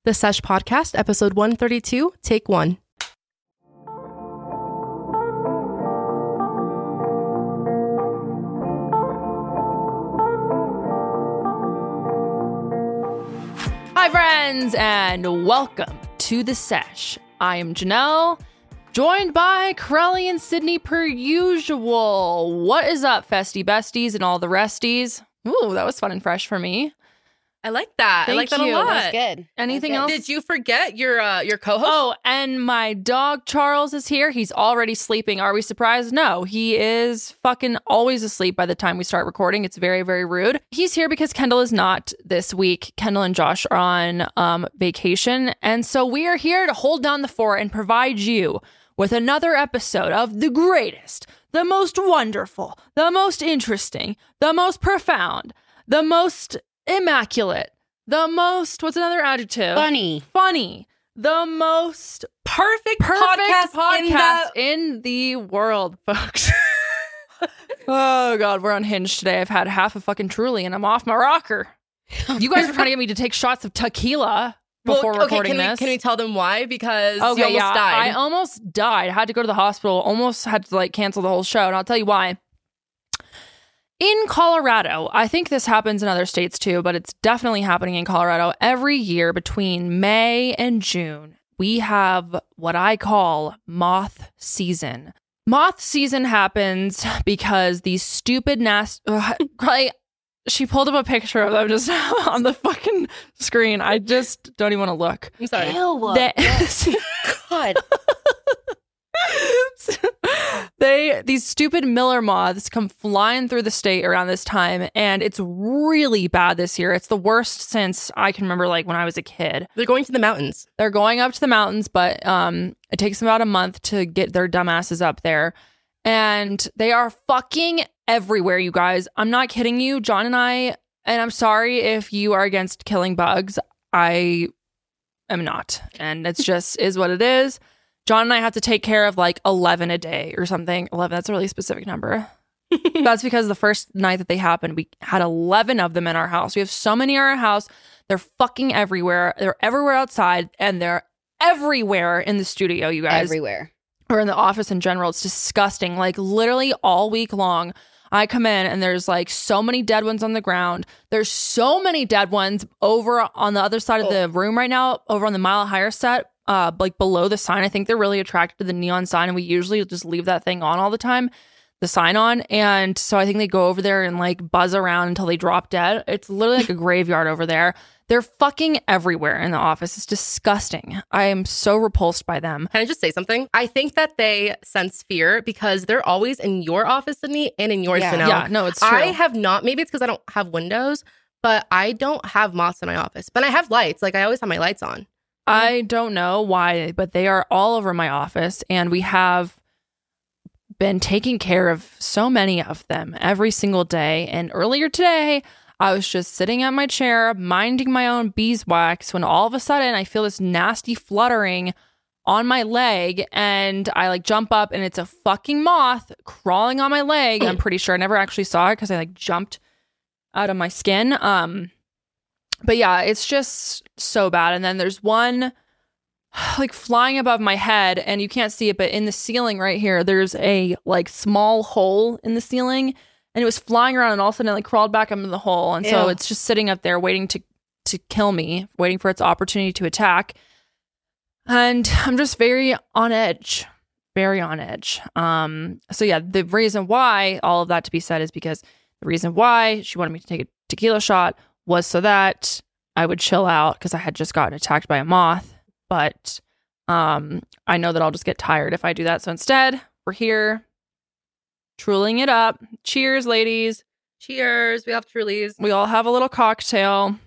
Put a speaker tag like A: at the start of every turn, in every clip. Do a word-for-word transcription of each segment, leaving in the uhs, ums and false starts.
A: The Sesh Podcast, episode one thirty-two, take one.
B: Hi, friends, and welcome to The Sesh. I am Janelle, joined by Corelli and Sydney per usual. What is up, festy besties and all the resties? Ooh, that was fun and fresh for me.
A: I like that.
B: Thank
A: I like that
B: you.
A: a lot.
C: That's good.
B: Anything
C: That's
B: else?
C: good.
A: Did you forget your uh, your co-host?
B: Oh, and my dog Charles is here. He's already sleeping. Are we surprised? No, he is fucking always asleep by the time we start recording. It's very, very rude. He's here because Kendall is not this week. Kendall and Josh are on um, vacation. And so we are here to hold down the fort and provide you with another episode of the greatest, the most wonderful, the most interesting, the most profound, the most immaculate, the most, what's another adjective?
C: Funny.
B: Funny. The most
A: perfect,
B: perfect
A: podcast,
B: podcast,
A: in the...
B: in the world, folks. Oh, God, we're unhinged today. I've had half a fucking Truly and I'm off my rocker. You guys were trying to get me to take shots of tequila before
A: well, okay,
B: recording
A: can
B: this.
A: We, can we tell them why? Because
B: okay,
A: you almost
B: yeah,
A: died.
B: I almost died. I had to go to the hospital. Almost had to like cancel the whole show. And I'll tell you why. In Colorado, I think this happens in other states too, but it's definitely happening in Colorado. Every year between May and June, we have what I call moth season. Moth season happens because these stupid nasty... Probably, she pulled up a picture of them just on the fucking screen. I just don't even want to look.
A: I'm sorry.
C: Ew.
B: They-
C: God.
B: they these stupid Miller moths come flying through the state around this time, and it's really bad this year. It's the worst since I can remember, like when I was a kid.
A: They're going to the mountains.
B: They're going up to the mountains, but um, it takes them about a month to get their dumbasses up there, and they are fucking everywhere. You guys, I'm not kidding you. John and I, and I'm sorry if you are against killing bugs. I am not, and it's just is what it is. John and I have to take care of like eleven a day or something. eleven, that's a really specific number. That's because the first night that they happened, we had eleven of them in our house. We have so many in our house. They're fucking everywhere. They're everywhere outside, and they're everywhere in the studio, you guys.
C: Everywhere.
B: Or in the office in general. It's disgusting. Like literally all week long, I come in and there's like so many dead ones on the ground. There's so many dead ones over on the other side of the room right now, over on the Mile Higher set. Uh, like below the sign. I think they're really attracted to the neon sign, and we usually just leave that thing on all the time, the sign on. And so I think they go over there and like buzz around until they drop dead. It's literally like a graveyard over there. They're fucking everywhere in the office. It's disgusting. I am so repulsed by them.
A: Can I just say something? I think that they sense fear because they're always in your office, Sydney, and in yours,
C: Yeah.
A: Janelle.
B: Yeah, no, it's true.
A: I have not, maybe it's because I don't have windows, but I don't have moths in my office. But I have lights. Like I always have my lights on.
B: I don't know why, but they are all over my office, and we have been taking care of so many of them every single day. And earlier today, I was just sitting at my chair, minding my own beeswax, when all of a sudden I feel this nasty fluttering on my leg, and I like jump up, and it's a fucking moth crawling on my leg. I'm pretty sure I never actually saw it because I like jumped out of my skin. Um, But yeah, it's just so bad. And then there's one like flying above my head, and you can't see it, but in the ceiling right here, there's a like small hole in the ceiling, and it was flying around, and all of a sudden it like crawled back up into the hole. And so
C: Ew.
B: it's just sitting up there waiting to, to kill me, waiting for its opportunity to attack. And I'm just very on edge, very on edge. Um, so yeah, the reason why all of that to be said is because the reason why she wanted me to take a tequila shot was so that I would chill out because I had just gotten attacked by a moth. But um, I know that I'll just get tired if I do that. So instead, we're here, truling it up. Cheers, ladies.
A: Cheers. We have Trulies.
B: We all have a little cocktail.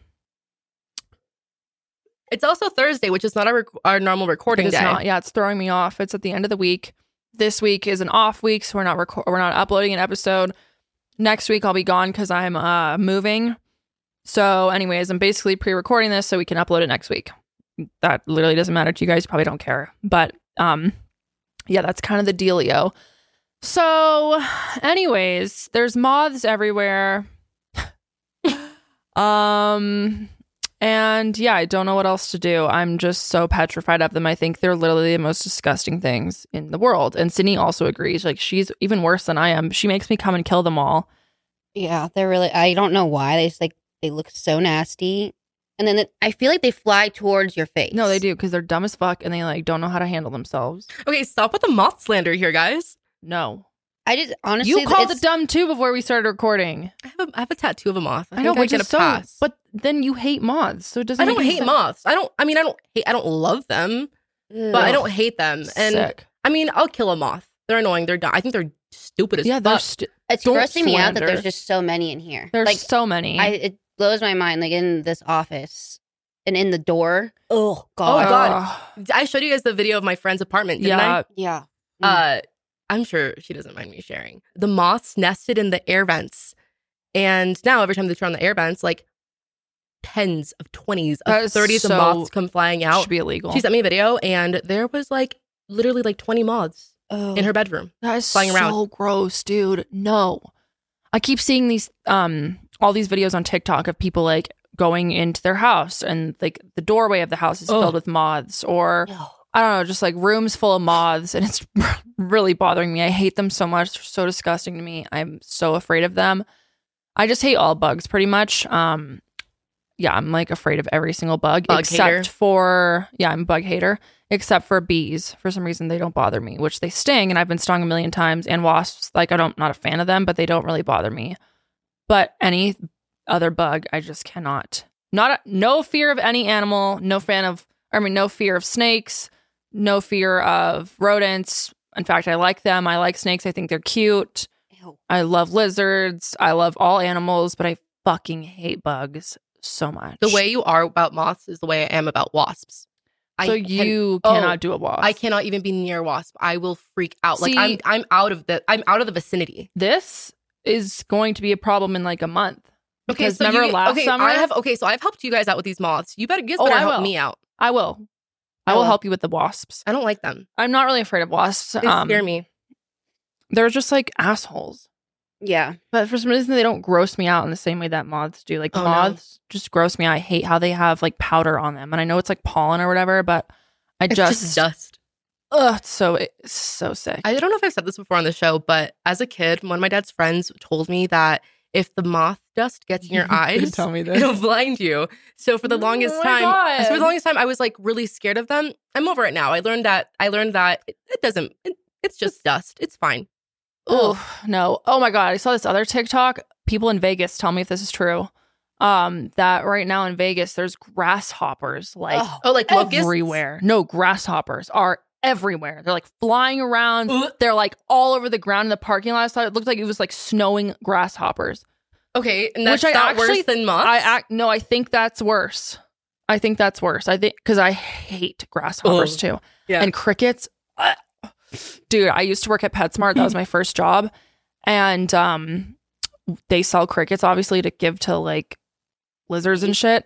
A: It's also Thursday, which is not our, rec- our normal recording
B: It's
A: day.
B: not. Yeah, it's throwing me off. It's at the end of the week. This week is an off week, so we're not reco- we're not uploading an episode. Next week I'll be gone because I'm uh, moving. So anyways, I'm basically pre-recording this so we can upload it next week. That literally doesn't matter to you guys. You probably don't care. But um, yeah, that's kind of the dealio. So anyways, there's moths everywhere. um, And yeah, I don't know what else to do. I'm just so petrified of them. I think they're literally the most disgusting things in the world. And Sydney also agrees. Like, she's even worse than I am. She makes me come and kill them all.
C: Yeah, they're really, I don't know why. They just like, they look so nasty. And then it, I feel like they fly towards your face.
B: No, they do, because they're dumb as fuck and they like don't know how to handle themselves.
A: Okay, stop with the moth slander here, guys.
B: No.
C: I just honestly,
B: You called
C: it's-
B: it dumb too before we started recording.
A: I have a, I have a tattoo of a moth. I,
B: I know,
A: think I
B: which
A: get
B: is
A: a
B: so.
A: pass.
B: But then you hate moths, so it doesn't.
A: I
B: make
A: don't
B: any
A: hate
B: sense.
A: moths. I don't. I mean, I don't hate. I don't love them, but I
C: Ugh.
A: don't hate them. And
B: Sick.
A: I mean, I'll kill a moth. They're annoying. They're dumb. I think they're stupid as
B: Yeah, they're
A: fuck.
B: st-
C: It's
B: don't
C: grossing me out that
B: slander.
C: there's just so many in here.
B: there's
C: like
B: so many.
C: I, it blows my mind. Like in this office and in the door. Oh
A: Oh
C: god.
A: God.
B: Ugh.
A: I showed you guys the video of my friend's apartment, didn't
B: Yeah.
C: Yeah.
A: I? Uh, I'm sure she doesn't mind me sharing. The moths nested in the air vents, and now every time they turn on the air vents, like tens of twenties
B: That
A: of
B: is
A: thirties
B: so-
A: of moths come flying out.
B: Should be illegal.
A: She sent me a video, and there was like literally like twenty moths
C: Oh.
A: in her bedroom.
B: That is
A: flying
B: so
A: around.
B: gross, dude. No. I keep seeing these um all these videos on TikTok of people like going into their house and like the doorway of the house is
A: Ugh.
B: filled with moths, or
C: No.
B: I don't know, just like rooms full of moths, and it's really bothering me. I hate them so much. They're so disgusting to me. I'm so afraid of them. I just hate all bugs pretty much. Um yeah, I'm like afraid of every single bug,
A: Bug
B: except
A: hater.
B: for yeah, I'm a bug hater. Except for bees. For some reason, they don't bother me, which they sting, and I've been stung a million times. And wasps, like I don't, not a fan of them, but they don't really bother me. But any other bug, I just cannot. Not a, no fear of any animal. No fan of. I mean, no fear of snakes. No fear of rodents. In fact, I like them. I like snakes. I think they're cute.
C: Ew.
B: I love lizards. I love all animals, but I fucking hate bugs so much.
A: The way you are about moths is the way I am about wasps.
B: so
A: I can-
B: you
A: oh,
B: cannot do a wasp.
A: I cannot even be near wasp. I will freak out. Like
B: See-
A: I'm I'm out of the I'm out of the vicinity.
B: This is going to be a problem in like a month.
A: Okay,
B: Because
A: so
B: remember
A: you,
B: last
A: okay,
B: summer?
A: I have okay, so I've helped you guys out with these moths. You better you guys
B: Oh,
A: better
B: I
A: help
B: will.
A: me out.
B: I will. I
A: I
B: will
A: will.
B: help you with the wasps.
A: I don't like them.
B: I'm not really afraid of wasps.
A: They
B: Um,
A: scare me.
B: They're just like assholes.
C: Yeah.
B: But for some reason, they don't gross me out in the same way that moths do. Like
A: Oh, no.
B: moths just gross me out. I hate how they have like powder on them, and I know it's like pollen or whatever, but I
A: It's
B: just,
A: just dust.
B: ugh, it's so it's so sick.
A: I don't know if I've said this before on the show, but as a kid, one of my dad's friends told me that if the moth dust gets in your
B: You did
A: eyes,
B: tell me this.
A: it'll blind you. So for the longest
B: Oh my
A: time,
B: God.
A: so for the longest time, I was like really scared of them. I'm over it now. I learned that. I learned that it, it doesn't. It, it's just dust. It's fine.
B: Oh no! Oh my god! I saw this other TikTok. People in Vegas, tell me if this is true. Um, that right now in Vegas, there's grasshoppers like
C: Oh.
A: Oh, like locusts?
B: everywhere. No, grasshoppers are everywhere. They're like flying around.
A: Ugh.
B: They're like all over the ground in the parking lot. So it looked like it was like snowing grasshoppers.
A: Okay, and that's
B: Which I
A: not
B: actually-
A: worse than moths.
B: I act no, I think that's worse. I think that's worse. I think because I hate grasshoppers
A: Ugh.
B: too,
A: Yeah.
B: and crickets. Ugh. Dude, I used to work at PetSmart. That was my first job, and um, they sell crickets obviously to give to like lizards and shit.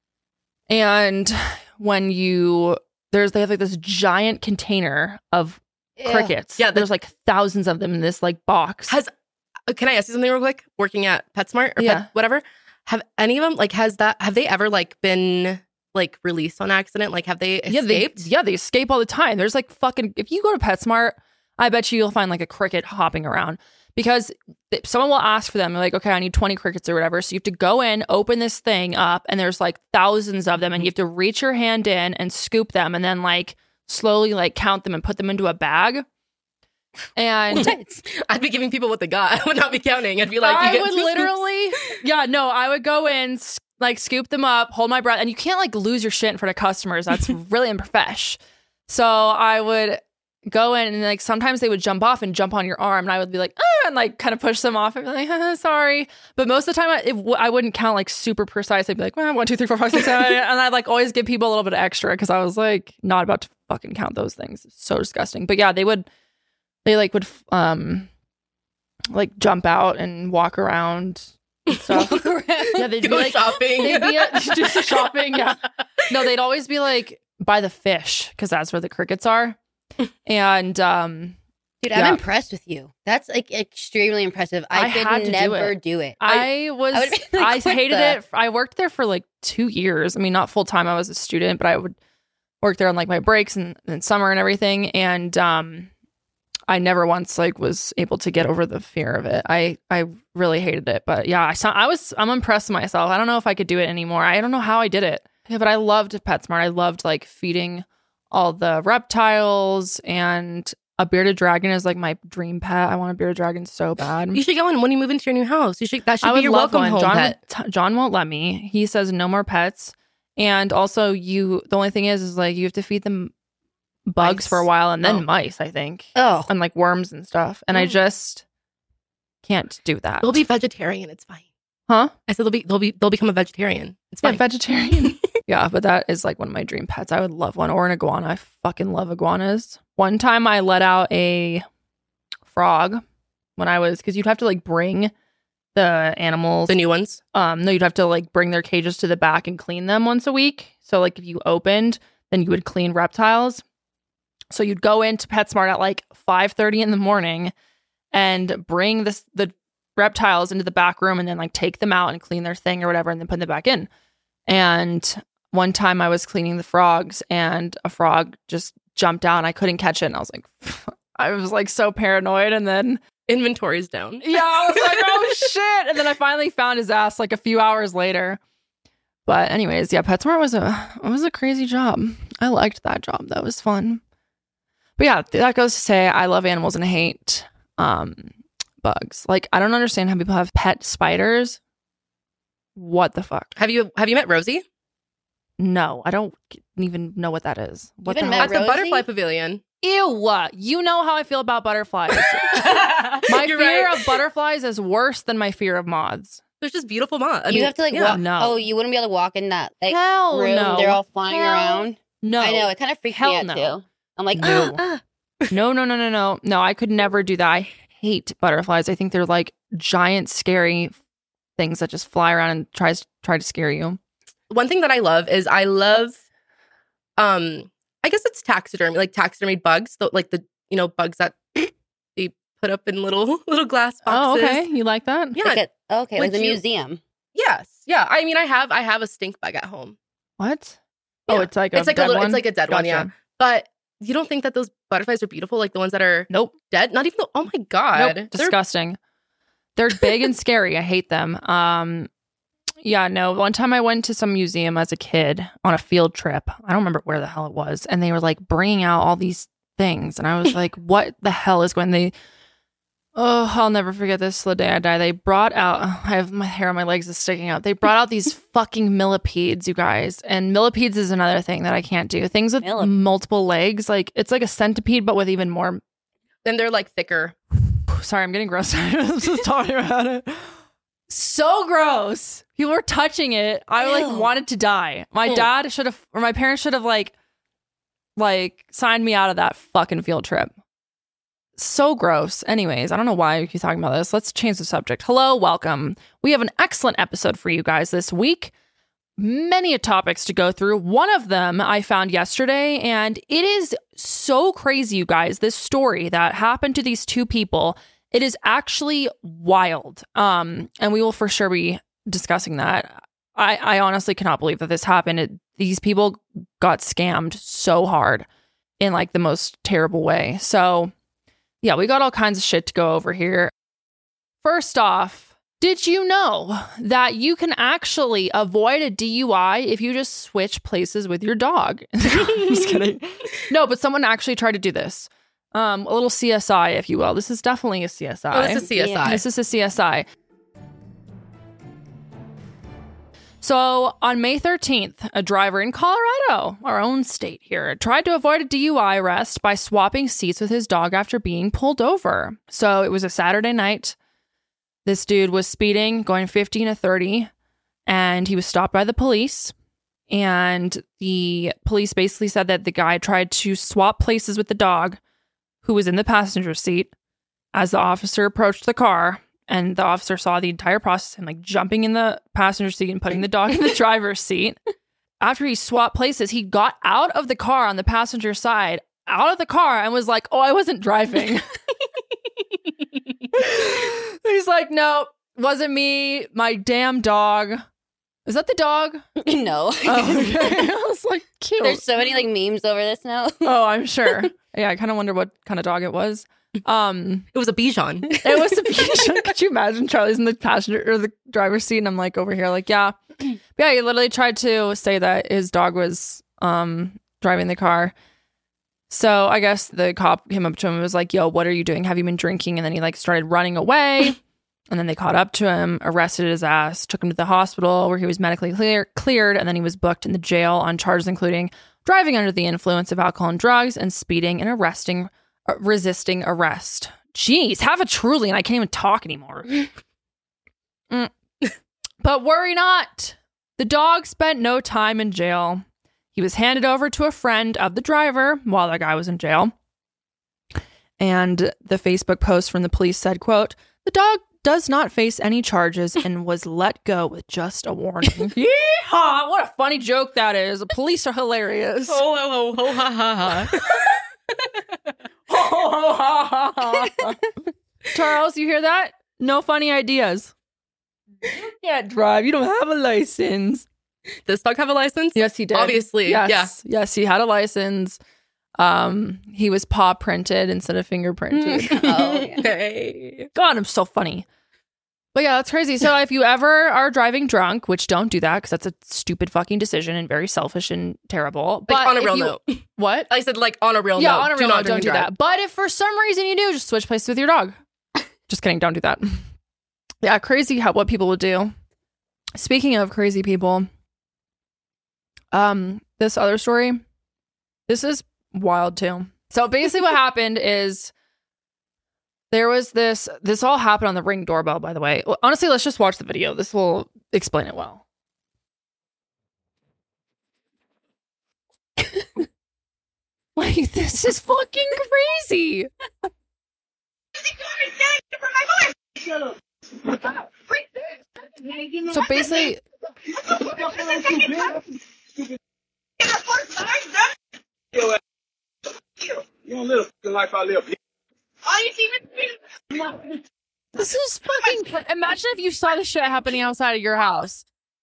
B: And when you there's they have like this giant container of
C: Ew.
B: crickets.
A: Yeah,
B: Yeah,
A: the-
B: there's like thousands of them in this like box.
A: Has uh, can I ask you something real quick? Working at PetSmart or
B: Yeah.
A: Pet, whatever, have any of them like has that have they ever like been like released on accident? Like have they
B: Yeah, they,
A: escaped?
B: yeah, they escape all the time. There's like fucking, if you go to PetSmart, I bet you you'll find like a cricket hopping around because th- someone will ask for them. They're like, okay, I need twenty crickets or whatever. So you have to go in, open this thing up, and there's like thousands of them, and you have to reach your hand in and scoop them and then like slowly like count them and put them into a bag. And
A: I'd be giving people what they got. I would not be counting. I'd be like, you
B: I
A: get
B: would
A: two scoops.
B: literally, yeah, no, I would go in, s- like scoop them up, hold my breath, and you can't like lose your shit in front of customers. That's really unprofesh. So I would go in and like sometimes they would jump off and jump on your arm, and I would be like, ah, and like kind of push them off and be like, ah, sorry. But most of the time, I, it, w- I wouldn't count like super precise. I'd be like, well, one, two, three, four, five, six, seven, and I'd like always give people a little bit of extra because I was like not about to fucking count those things. It's so disgusting. But yeah, they would. They like would um like jump out and walk around and stuff. Yeah, they'd
A: Go
B: be like
A: shopping.
B: they'd be at, do some shopping. Yeah, no, they'd always be like by the fish because that's where the crickets are. And um
C: Dude,
B: Yeah.
C: I'm impressed with you. That's like extremely impressive. I,
B: I
C: could
B: had to do
C: never
B: it.
C: do it.
B: I was,
C: I would be like,
B: I
C: what
B: hated
C: the-
B: it. I worked there for like two years. I mean, not full time. I was a student, but I would work there on like my breaks and, and summer and everything. And um, I never once like was able to get over the fear of it. I, I really hated it. But yeah, I saw, I was, I'm impressed with myself. I don't know if I could do it anymore. I don't know how I did it. Yeah, but I loved PetSmart. I loved like feeding all the reptiles, and a bearded dragon is like my dream pet. I want a bearded dragon so bad.
A: You should go in when you move into your new house. You should that should
B: I
A: be
B: would
A: your
B: love
A: welcome
B: one.
A: home
B: John,
A: pet.
B: would t- John won't let me. He says no more pets. And also, you. The only thing is, is like you have to feed them bugs
A: Mice.
B: for a while, and then
A: Oh.
B: mice. I think,
C: Oh,
B: and like worms and stuff. And I
A: Mm.
B: just can't do that.
A: They'll be vegetarian. It's fine.
B: huh?
A: I said they'll be they'll be they'll become a vegetarian. It's
B: Yeah,
A: fine.
B: vegetarian. Yeah, but that is like one of my dream pets. I would love one, or an iguana. I fucking love iguanas. One time I let out a frog when I was, because you'd have to like bring the animals.
A: the new ones.
B: Um, no, you'd have to like bring their cages to the back and clean them once a week. So like if you opened, then you would clean reptiles. So you'd go into PetSmart at like five thirty in the morning and bring this the reptiles into the back room, and then like take them out and clean their thing or whatever, and then put them back in. And one time I was cleaning the frogs, and a frog just jumped out and I couldn't catch it. And I was like, I was like so paranoid. And then
A: Inventory's down.
B: yeah, I was like, oh shit. And then I finally found his ass like a few hours later. But anyways, yeah, PetSmart was a it was a crazy job. I liked that job. That was fun. But yeah, that goes to say I love animals and I hate um bugs. Like I don't understand how people have pet spiders. What the fuck?
A: Have you have you met Rosie?
B: No, I don't even know what that is. What the
C: even
B: hell?
C: met
A: At the
C: Rosie?
A: butterfly pavilion.
B: Ew, you know how I feel about butterflies. My
A: You're
B: fear
A: right.
B: of butterflies is worse than my fear of moths.
A: There's just beautiful moths. I
C: you
A: mean,
C: have to like
A: yeah.
C: walk.
B: No.
C: Oh, you wouldn't be able to walk in that like
B: Hell
C: room.
B: no.
C: They're all flying
B: Hell
C: around.
B: No.
C: I know. It kind of freaks
B: Hell
C: me out
B: no.
C: too. I'm like,
B: No.
C: ah, ah.
B: No, no, no, no, no. No, I could never do that. I hate butterflies. I think they're like giant, scary things that just fly around and tries try to scare you.
A: One thing that I love is I love, um, I guess it's taxidermy, like taxidermied bugs, the, like the you know bugs that they put up in little little glass
B: Oh,
A: boxes.
B: okay. You like that?
A: Yeah.
C: Like a, okay, like
A: Would
C: the
A: you-
C: museum.
A: Yes. Yeah. I mean, I have I have a stink bug at home.
B: What? Oh,
A: Yeah.
B: it's like a
A: It's like a
B: dead
A: little.
B: one?
A: It's like a dead one. Yeah.
B: Gotcha.
A: But you don't think that those butterflies are beautiful, like the ones that are
B: Nope.
A: dead? Not even. The, oh my god.
B: Nope.
A: They're-
B: Disgusting. They're big and scary. I hate them. Um, yeah, no. One time I went to some museum as a kid on a field trip. I don't remember where the hell it was, and they were like bringing out all these things, and I was like, "What the hell is going?" They, oh, I'll never forget this till the day I die. They brought out. I have my hair on my legs is sticking out. They brought out these fucking millipedes, you guys, and millipedes is another thing that I can't do. Things with
C: Millip-
B: multiple legs, like it's like a centipede, but with even more.
A: Then they're like thicker.
B: Sorry, I'm getting gross. I'm just talking about it. So gross. People were touching it. I like
C: Ew.
B: wanted to die. My
A: Mm.
B: dad should have, or my parents should have like, like signed me out of that fucking field trip. So gross. Anyways, I don't know why we keep talking about this. Let's change the subject. Hello, welcome. We have an excellent episode for you guys this week. Many topics to go through. One of them I found yesterday, and it is so crazy, you guys. This story that happened to these two people, it is actually wild. Um, and we will for sure be discussing that. I, I honestly cannot believe that this happened. It, these people got scammed so hard in like the most terrible way. So yeah, we got all kinds of shit to go over here. First off, did you know that you can actually avoid a D U I if you just switch places with your dog? I'm just kidding. No, but someone actually tried to do this. Um, a little C S I, if you will. This is definitely a C S I.
A: Oh, this is C S I.
B: This is a C S I. So on May thirteenth, a driver in Colorado, our own state here, tried to avoid a D U I arrest by swapping seats with his dog after being pulled over. So it was a Saturday night. This dude was speeding, going fifteen to thirty, and he was stopped by the police. And the police basically said that the guy tried to swap places with the dog, who was in the passenger seat, as the officer approached the car. And the officer saw the entire process, him like jumping in the passenger seat and putting the dog in the driver's seat. After he swapped places, he got out of the car on the passenger side, out of the car, and was like, "Oh, I wasn't driving." He's like, no, wasn't me. My damn dog. Is that the dog?
C: No.
B: Oh, okay. I was like, cute.
C: There's so many like memes over this now.
B: Oh, I'm sure. Yeah, I kind of wonder what kind of dog it was. Um,
A: It was a Bichon.
B: it was a Bichon. Could you imagine Charlie's in the passenger or the driver's seat, and I'm like over here, like, yeah, but yeah. He literally tried to say that his dog was um driving the car. So I guess the cop came up to him and was like, "Yo, what are you doing? Have you been drinking?" And then he like started running away. And then they caught up to him, arrested his ass, took him to the hospital where he was medically clear- cleared, and then he was booked in the jail on charges including driving under the influence of alcohol and drugs and speeding and arresting, uh, resisting arrest. Jeez, have a truly, and I can't even talk anymore. mm. But worry not. The dog spent no time in jail. He was handed over to a friend of the driver while that guy was in jail. And the Facebook post from the police said, quote, "The dog does not face any charges and was let go with just a warning." Yeehaw! What a funny joke that is. The police are hilarious.
A: Oh, oh, oh, ha, ha, ha.
B: Ho, ho, ha, ha, ha. Charles, you hear that? No funny ideas. You can't drive. You don't have a license.
A: Does this dog have a license?
B: Yes, he did.
A: Obviously,
B: Yes.
A: yeah.
B: Yes, he had a license. Um, he was paw printed instead of fingerprinted.
C: Oh, yeah.
A: Okay.
B: God, I'm so funny. But yeah, that's crazy. So if you ever are driving drunk, which don't do that because that's a stupid fucking decision and very selfish and terrible. But
A: Like on a
B: if
A: real
B: you-
A: note.
B: What?
A: I said like on a real
B: yeah,
A: note.
B: on a
A: do
B: real
A: not
B: note,
A: drink
B: don't do
A: and drive.
B: that. But if for some reason you do, just switch places with your dog. Just kidding, don't do that. Yeah, crazy how what people would do. Speaking of crazy people, um, this other story, this is wild too. So basically what happened is there was this, this all happened on the Ring doorbell, by the way. Well, honestly, let's just watch the video. This will explain it well. Like, this is fucking crazy. So basically,
D: You don't live the life I live.
B: this is fucking, cra- imagine if you saw this shit happening outside of your house.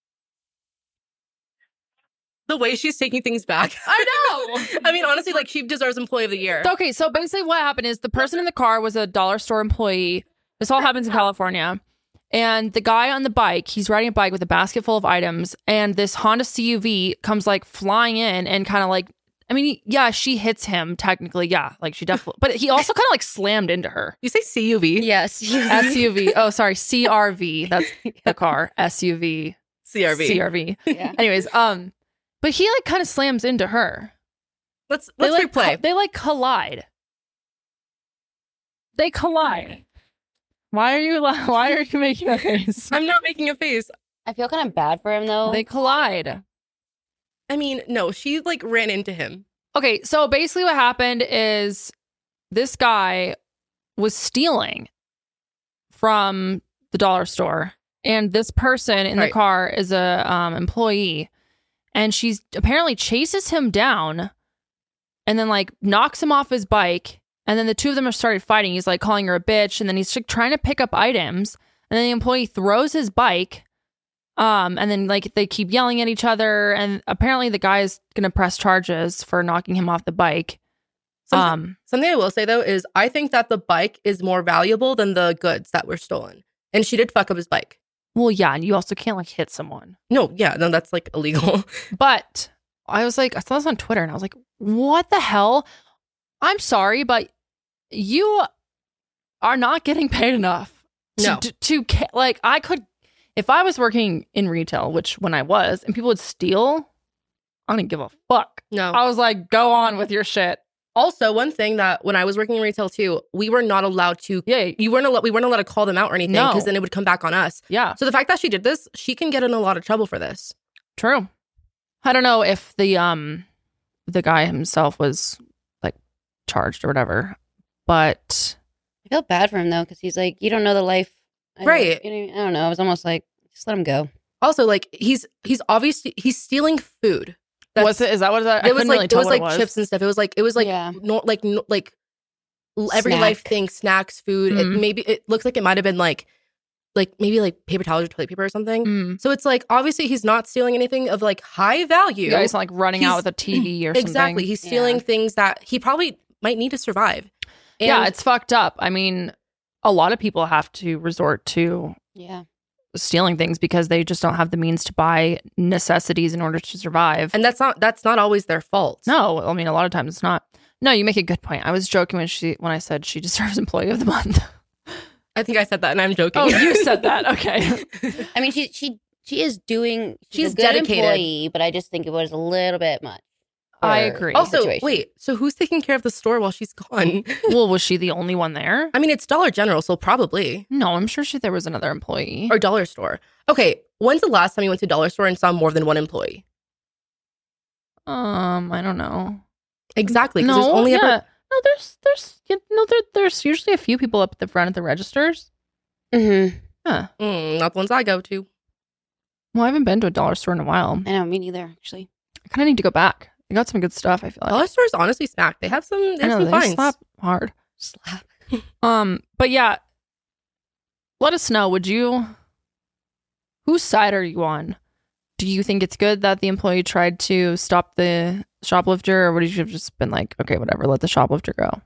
A: The way she's taking things back.
B: I know.
A: I mean, honestly, like she deserves Employee of the Year.
B: Okay, so basically what happened is the person in the car was a dollar store employee. This all happens in California. And the guy on the bike, he's riding a bike with a basket full of items, and this Honda C U V comes like flying in and kind of like, I mean, yeah, she hits him technically. Yeah, like she definitely, but he also kind of like slammed into her.
A: You say C U V?
C: Yes.
B: S U V. Oh, sorry. C R V. That's the car. S U V.
A: C R V.
B: C R V.
C: Yeah.
B: Anyways, um, but he like kind of slams into her.
A: Let's
B: They
A: let's
B: like
A: replay.
B: co- they like collide. They collide. Why are you la- Why are you making a face?
A: I'm not making a face.
C: I feel kind of bad for him though.
B: They collide.
A: I mean, no, she like ran into him.
B: Okay, so basically what happened is this guy was stealing from the dollar store, and this person in the
A: Right.
B: car is a um, employee, and she's apparently chases him down and then like knocks him off his bike, and then the two of them have started fighting. He's like calling her a bitch, and then he's like, trying to pick up items, and then the employee throws his bike. Um, and then like they keep yelling at each other, and apparently the guy is gonna press charges for knocking him off the bike.
A: Something,
B: Um,
A: something I will say though is I think that the bike is more valuable than the goods that were stolen. And she did fuck up his bike.
B: well, yeah, and you also can't like hit someone.
A: No, yeah, no, that's like illegal.
B: But I was like, I saw this on Twitter, and I was like, what the hell? I'm sorry, but you are not getting paid enough. To,
A: No.
B: to, to ca- like I could. If I was working in retail, which when I was, and people would steal, I didn't give a fuck.
A: No.
B: I was like, go on with your shit.
A: Also, one thing that when I was working in retail too, we were not allowed to.
B: Yeah,
A: You weren't allowed. We weren't allowed to call them out or anything
B: No.
A: because then it would come back on us.
B: yeah,
A: So the fact that she did this, she can get in a lot of trouble for this.
B: true. I don't know if the um the guy himself was like charged or whatever, but
C: I feel bad for him though, because he's like, you don't know the life. I don't-
A: Right.
C: you know, I don't know. It was almost like, just let him go.
A: Also, like he's he's obviously he's stealing food.
B: was it? Is that what that?
A: It was like
B: really
A: it
B: tell
A: was
B: what
A: like chips and stuff. It was like it was like
C: Yeah.
A: no, like no, like l- every
C: Snack.
A: life thing, snacks, food. It
B: Mhm.
A: maybe it looks like it might have been like like maybe like paper towels or toilet paper or something.
B: Mm.
A: So it's like obviously he's not stealing anything of like high value.
B: Yeah, he's not like running out
A: He's-
B: with a T V or something.
A: Exactly. He's stealing
C: Yeah.
A: things that he probably might need to survive. And
B: Yeah, it's fucked up. I mean, a lot of people have to resort to
C: Yeah.
B: stealing things because they just don't have the means to buy necessities in order to survive.
A: and that's not that's not always their fault.
B: No, I mean, a lot of times it's not. No, you make a good point. I was joking when she when I said she deserves Employee of the Month.
A: I think I said that and I'm joking.
B: Oh, you said that. Okay.
C: I mean, she she she is doing. She's,
A: She's
C: a good
A: dedicated.
C: employee, but I just think it was a little bit much.
B: I
C: for
B: agree.
C: the
A: Also,
C: situation.
A: wait, so who's taking care of the store while she's gone?
B: Well, was she the only one there?
A: I mean, it's Dollar General, so probably.
B: No, I'm sure she there was another employee.
A: Or Dollar Store. Okay, when's the last time you went to Dollar Store and saw more than one employee?
B: Um, I don't know.
A: Exactly. 'cause
B: No,
A: there's only
B: yeah.
A: ever
B: No, there's there's you know, there, there's usually a few people up at the front at the registers.
C: Mm-hmm.
B: Huh.
A: Mm, not the ones I go to.
B: Well, I haven't been to a dollar store in a while.
C: I know, me neither. Actually,
B: I kind of need to go back. They got some good stuff. I feel like.
A: Dollar stores honestly smack. They have some. They
B: I
A: have
B: know
A: some
B: they
A: finds.
B: slap hard.
C: slap.
B: Um, but yeah, let us know. Would you? Whose side are you on? Do you think it's good that the employee tried to stop the shoplifter, or would you have just been like, okay, whatever, let the shoplifter go?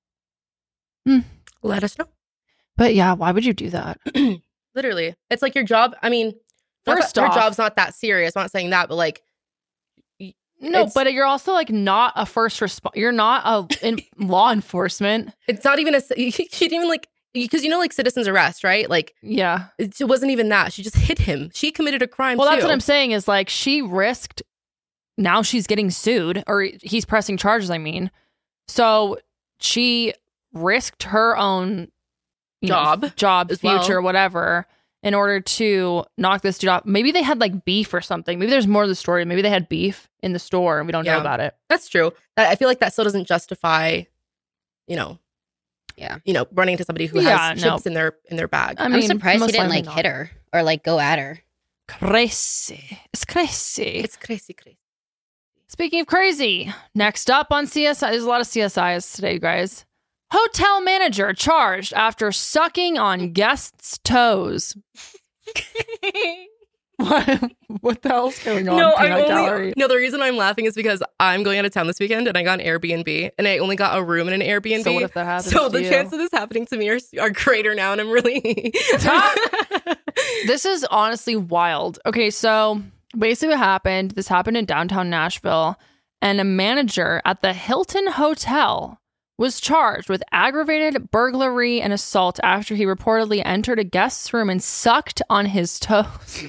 A: Let us know.
B: But yeah, why would you do that?
A: Literally, it's like your job. I mean, not
B: First
A: that her
B: off-
A: job's not that serious. I'm not saying that, but like,
B: No,
A: It's-
B: but you're also like not a first response. You're not a in law enforcement.
A: it's not even a. She didn't even like because you know like citizen's arrest, right? Like
B: Yeah.
A: it wasn't even that. She just hit him. She committed a crime.
B: Well, that's
A: too.
B: what I'm saying is like she risked. Now she's getting sued, or he's pressing charges. I mean, so she risked her own you know,
A: Job
B: job,
A: as
B: future,
A: well.
B: whatever, in order to knock this dude off. Maybe they had like beef or something. Maybe there's more to the story. Maybe they had beef in the store and we don't know
A: Yeah.
B: about it.
A: That's true. That I feel like that still doesn't justify, you know,
C: Yeah.
A: you know, running into somebody who
B: Yeah,
A: has
B: no.
A: chips in their in their bag.
B: I
C: I'm
B: mean,
C: surprised
B: most
C: he didn't
B: likely
C: like
B: not.
C: hit her or like go at her.
B: Crazy. It's crazy.
A: It's crazy, crazy.
B: Speaking of crazy, next up on C S I, there's a lot of C S Is today, guys. Hotel manager charged after sucking on guests' toes. what, what the hell's going on?
A: No, I'm
B: Peanut
A: only,
B: Gallery?
A: no. The reason I'm laughing is because I'm going out of town this weekend and I got an Airbnb and I only got a room in an Airbnb.
B: So what if that happens
A: So
B: to
A: the
B: you?
A: chances of this happening to me are, are greater now, and I'm really.
B: This is honestly wild. Okay, so basically what happened, this happened in downtown Nashville, and a manager at the Hilton Hotel was charged with aggravated burglary and assault after he reportedly entered a guest's room and sucked on his toes.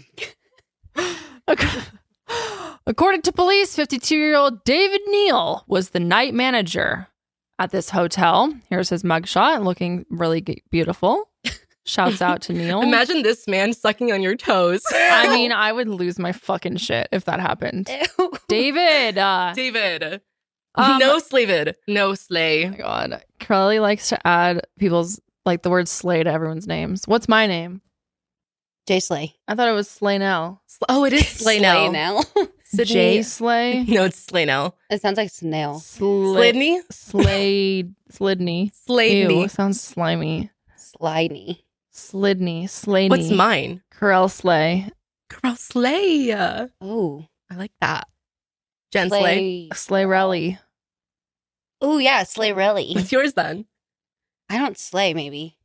B: According to police, fifty-two-year-old David Neal was the night manager at this hotel. Here's his mugshot, looking really g- beautiful. Shouts out to Neal.
A: Imagine this man sucking on your toes.
B: I mean, I would lose my fucking shit if that happened. David, uh,
A: David.
B: um,
A: no slavid. No
B: oh
A: slay.
B: my God, Crowley likes to add people's like the word slay to everyone's names. What's my name?
C: Jay Slay.
B: I thought it was Slaynell.
A: Sl- Oh, it is slay now.
C: now.
A: Sydney-
B: Jay Slay.
A: No, it's slay now.
C: It sounds like snail.
B: Slid-
A: Slidney?
B: Slade. Slidney. Ew,
A: Sladney.
B: sounds slimy.
C: Slidey.
B: Slidney. Slaney.
A: What's mine?
B: Corel Slay.
A: Girl, slay. I
C: Oh.
A: like that. Jen Slay.
C: Slay.
B: Slayrelly.
C: Oh, yeah. Slay really.
A: What's yours then?
C: I don't slay, maybe.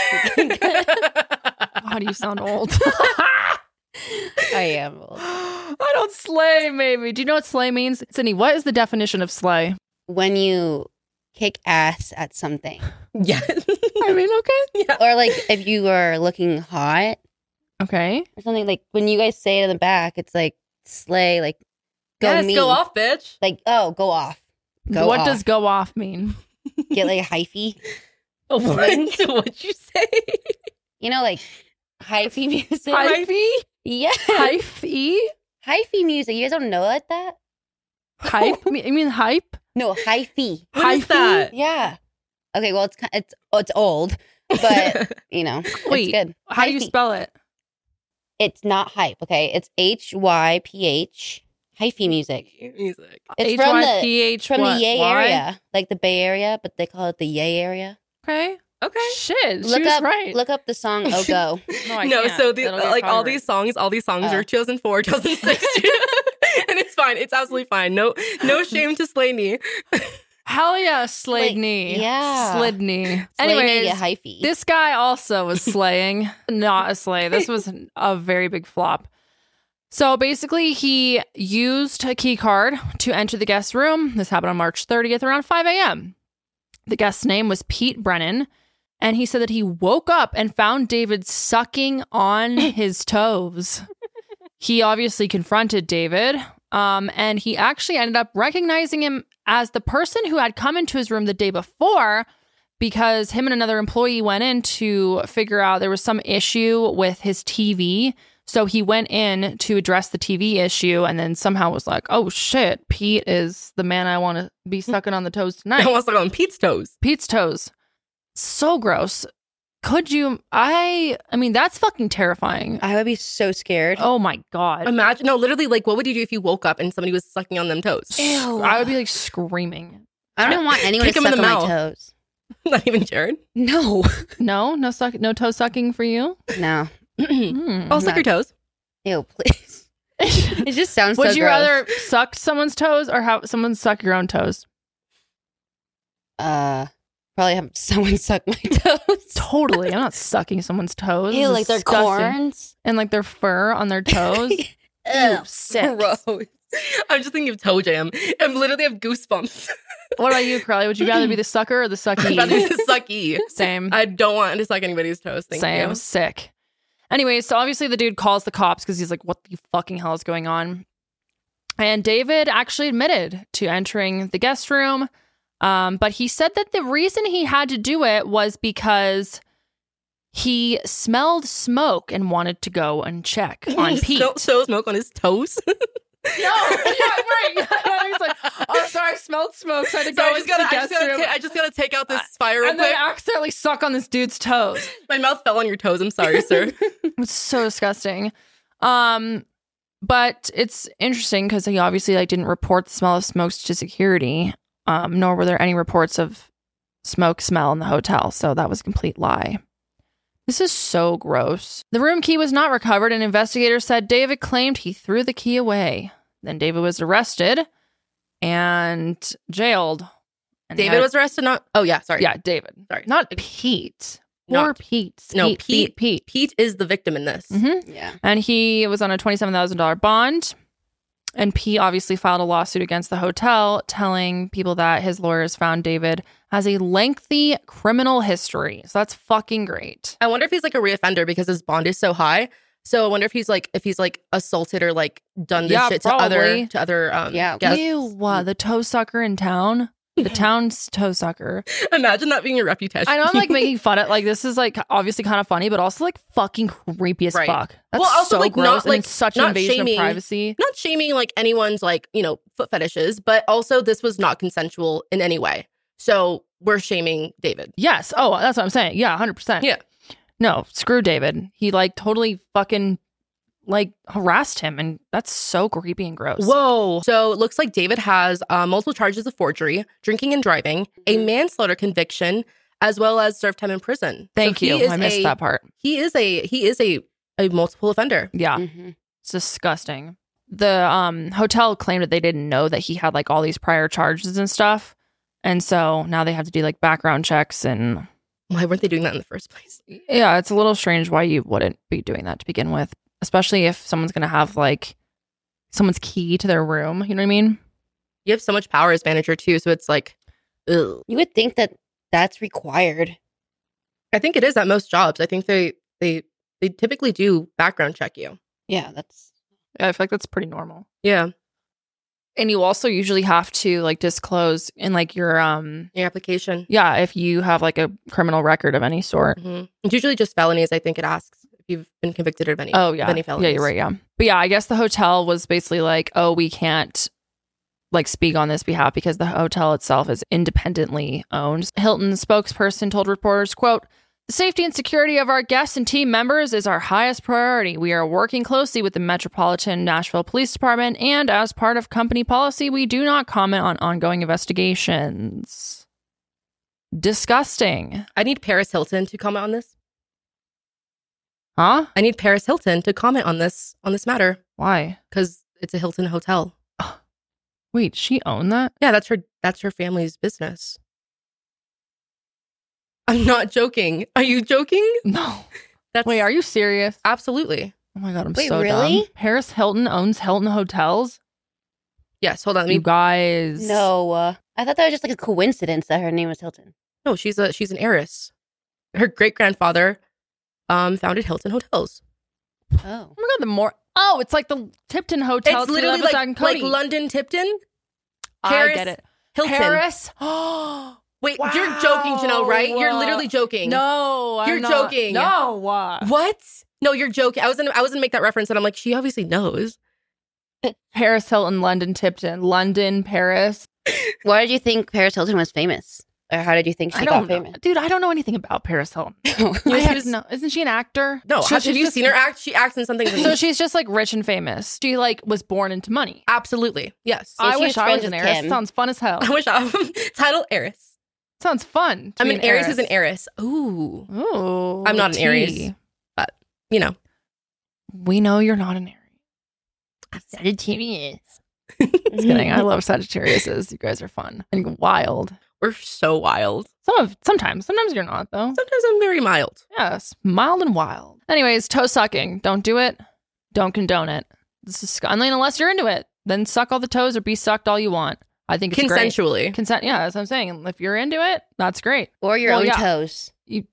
B: How do you sound old?
C: I am. old.
B: I don't slay, maybe. Do you know what slay means? Sydney, what is the definition of slay?
C: When you kick ass at something.
A: Yes.
B: I mean, okay.
A: Yeah.
C: Or like if you are looking hot
B: Okay.
C: or something, like when you guys say it in the back, it's like slay, like go
A: Yes,
C: me.
A: go off, bitch.
C: Like, oh, go off. Go
B: what
C: off.
B: does go off mean?
C: Get like a hyphy.
A: What? What'd you say?
C: You know, like hyphy music.
B: Hyphy?
C: Yeah.
B: Hyphy?
C: Hyphy music. You guys don't know like that?
B: Hype? You mean hype?
C: No, hyphy.
A: What is
B: Hyphy?
A: that?
C: Yeah. Okay, well, it's ki- it's oh, it's old, but you know,
B: Wait,
C: it's good.
B: How do you
C: Hyphy.
B: spell it?
C: It's not hype. Okay, it's H Y P H. Hyphy music.
A: Music.
C: It's from the
B: H Y P H
C: from
B: what?
C: the Yay
B: Y?
C: area, like the Bay Area, but they call it the Yay area.
B: Okay.
A: Okay.
B: Shit, she
C: Look
B: was
C: up,
B: right.
C: look up the song "Oh Go."
B: no, I
A: no,
B: can't.
A: so the,
B: It'll get
A: like all
B: copyright.
A: these songs, all these songs
C: Oh.
A: are two thousand four, two thousand six, and it's fine. It's absolutely fine. No, no shame to Slaney.
B: Hell yeah, slayed
C: Like,
B: knee.
C: yeah.
B: Slid knee.
C: Slay
B: Anyways,
C: get hyphy.
B: this guy also was slaying, not a slay. This was a very big flop. So basically, he used a key card to enter the guest room. This happened on March thirtieth around five a.m. The guest's name was Pete Brennan, and he said that he woke up and found David sucking on his toes. He obviously confronted David, um, and he actually ended up recognizing him as the person who had come into his room the day before, because him and another employee went in to figure out there was some issue with his T V. So he went in to address the T V issue and then somehow was like, oh shit, Pete is the man I want to be sucking on the toes
A: I
B: tonight.
A: want to on Pete's toes.
B: Pete's toes. So gross. Could you, I, I mean, that's fucking terrifying.
C: I would be so scared.
B: Oh my God.
A: Imagine, no, literally, like, what would you do if you woke up and somebody was sucking on them toes?
C: Ew.
B: I would be like screaming.
C: I don't even want anyone
A: Kick
C: to
A: him in
C: suck
A: the
C: on my
A: mouth.
C: toes.
A: Not even Jared.
C: No,
B: No, no suck, no toe sucking for you.
C: no.
B: Hmm.
A: I'll suck your toes.
C: Ew, please. It just sounds
B: Would
C: so
B: you
C: gross.
B: rather suck someone's toes or have someone suck your own toes?
C: Uh, probably have someone suck my toes.
B: Totally. I'm not sucking someone's toes.
C: Ew,
B: It's
C: like their
B: disgusting.
C: corns.
B: And like their fur on their toes. Ew,
C: Ew.
B: sick.
A: Gross. I'm just thinking of toe jam. I literally have goosebumps.
B: What about you, Carly? Would you rather be the sucker or the
A: I'd rather
B: sucky?
A: be the sucky.
B: Same.
A: I don't want to suck anybody's toes. Thank
B: Same.
A: you.
B: Sick. Anyways, so obviously the dude calls the cops because he's like, what the fucking hell is going on? And David actually admitted to entering the guest room. Um, but he said that the reason he had to do it was because he smelled smoke and wanted to go and check on Pete.
A: So, so smoke on his toes.
B: No, yeah, right. Yeah, he's like, oh, sorry, I smelled smoke, so I had to
A: So
B: go
A: I just
B: into
A: gotta,
B: the
A: I just
B: guest
A: gotta,
B: room.
A: ta- I just gotta take out this fire real
B: and then
A: quick.
B: accidentally suck on this dude's toes.
A: My mouth fell on your toes. I'm sorry, sir.
B: It's so disgusting. Um, but it's interesting because he obviously like didn't report the smell of smokes to security. Um, nor were there any reports of smoke smell in the hotel, so that was a complete lie. This is so gross. The room key was not recovered, and investigators said David claimed he threw the key away. Then David was arrested and jailed. And
A: David
B: had-
A: was arrested. Not. Oh yeah. Sorry.
B: yeah, David.
A: Sorry.
B: Not Pete. Poor
A: Not-
B: Pete.
A: No,
B: Pete.
A: Pete.
B: Pete.
A: Pete is the victim in this.
B: Mm-hmm.
C: Yeah.
B: And he was on a twenty-seven thousand dollars bond. And Pete obviously filed a lawsuit against the hotel, telling people that his lawyers found David has a lengthy criminal history. So that's fucking great.
A: I wonder if he's like a reoffender because his bond is so high. So I wonder if he's like if he's like assaulted or like done this
B: Yeah,
A: shit to
B: probably.
A: other to other um
C: Yeah.
A: guests.
B: Ew, uh, the toe sucker in town. The town's toe sucker.
A: Imagine that being your reputation.
B: I know I'm like making fun of like this is like obviously kind of funny, but also like fucking creepy as
A: Right.
B: fuck. That's
A: Well, also,
B: so
A: like,
B: gross.
A: not,
B: and
A: like,
B: it's such an
A: not
B: invasion
A: shaming-
B: of privacy.
A: not shaming like anyone's like, you know, foot fetishes, but also this was not consensual in any way. So we're shaming David.
B: Yes. Oh, that's what I'm saying. Yeah, one hundred percent.
A: Yeah.
B: No, screw David. He like totally fucking like harassed him, and that's so creepy and gross.
A: Whoa. So it looks like David has uh, multiple charges of forgery, drinking and driving, a manslaughter conviction, as well as served time in prison.
B: Thank
A: So he
B: you.
A: is
B: I missed
A: a-
B: that part.
A: He is a he is a a multiple offender.
B: Yeah.
C: Mm-hmm.
B: It's disgusting. The um hotel claimed that they didn't know that he had like all these prior charges and stuff. And so now they have to do like background checks, and
A: Why weren't they doing that in the first place?
B: yeah, it's a little strange why you wouldn't be doing that to begin with, especially if someone's going to have like someone's key to their room, you know what I mean?
A: You have so much power as manager too, so it's like, ugh.
C: You would think that that's required.
A: I think it is at most jobs. I think they they they typically do background check you.
C: Yeah, that's
B: Yeah, I feel like that's pretty normal.
A: Yeah,
B: And you also usually have to like disclose in like your um
A: your application.
B: yeah, if you have like a criminal record of any sort.
A: hmm It's usually just felonies. I think it asks if you've been convicted of any.
B: Oh yeah.
A: of any
B: Yeah,
A: felonies.
B: you're right, yeah. But yeah, I guess the hotel was basically like, "Oh, we can't like speak on this behalf because the hotel itself is independently owned." Hilton's spokesperson told reporters, quote, "The safety and security of our guests and team members is our highest priority. We are working closely with the Metropolitan Nashville Police Department, and as part of company policy, we do not comment on ongoing investigations." Disgusting.
A: I need Paris Hilton to comment on this.
B: Huh?
A: I need Paris Hilton to comment on this on this matter
B: Why?
A: because it's a Hilton hotel.
B: Wait, she owned that?
A: Yeah, that's her. That's her family's business. I'm not joking. Are you joking?
B: No.
A: That's
B: Wait, are you serious?
A: absolutely.
B: Oh my God, I'm
C: Wait,
B: so
C: really?
B: dumb. Paris Hilton owns Hilton Hotels?
A: Yes. Hold on. Let me.
B: You guys.
C: No, uh, I thought that was just like a coincidence that her name was Hilton.
A: No, she's a she's an heiress. Her great grandfather, um, founded Hilton Hotels.
C: Oh.
B: Oh my God, the more. Oh, it's like the Tipton Hotel.
A: It's literally
B: Levis
A: like,
B: and Cody.
A: like London Tipton.
B: I
A: Paris
B: get it.
A: Hilton.
B: Paris. Oh.
A: Wait, you're joking, Janelle, right? You're
B: Wow.
A: literally joking.
B: No, I'm
A: You're
B: not.
A: joking.
B: No. What?
A: What? No, you're joking. I was gonna I was gonna make that reference, and I'm like, she obviously knows.
B: Paris Hilton, London Tipton, London, Paris.
C: Why did you think Paris Hilton was famous? Or how did you think she
B: I
C: got
B: don't know.
C: famous?
B: Dude, I don't know anything about Paris Hilton.
A: You
B: I
A: know,
B: have
A: she's-
B: no. Isn't she an actor?
A: No,
B: So
A: have,
B: she's
A: have you
B: just-
A: seen her act? She acts in something.
B: So she's just like rich and famous. She like was born into money.
A: absolutely yes.
C: Yeah,
B: I
C: she
B: wish
C: was
B: I was
C: friends
B: an
C: with
B: heiress.
C: Kim.
B: Sounds fun as hell.
A: I wish I title heiress.
B: Sounds fun. to
A: I'm
B: be
A: an Aries is an heiress. Ooh,
B: Ooh,
A: I'm not an
B: tea.
A: Aries. you know.
B: We know you're not an Aries.
C: Sagittarius.
B: Just kidding. I love Sagittariuses. You guys are fun and wild.
A: We're so wild.
B: Some of sometimes. Sometimes you're not though.
A: Sometimes I'm very mild.
B: Yes, mild and wild. Anyways, toe sucking. Don't do it. Don't condone it. This is I mean, unless you're into it, then suck all the toes or be sucked all you want. I think it's great.
A: Consensually.
B: Consent. Yeah, that's what I'm saying. If you're into it, that's great.
C: Or your
B: Well,
C: own
B: yeah.
C: toes.
B: You.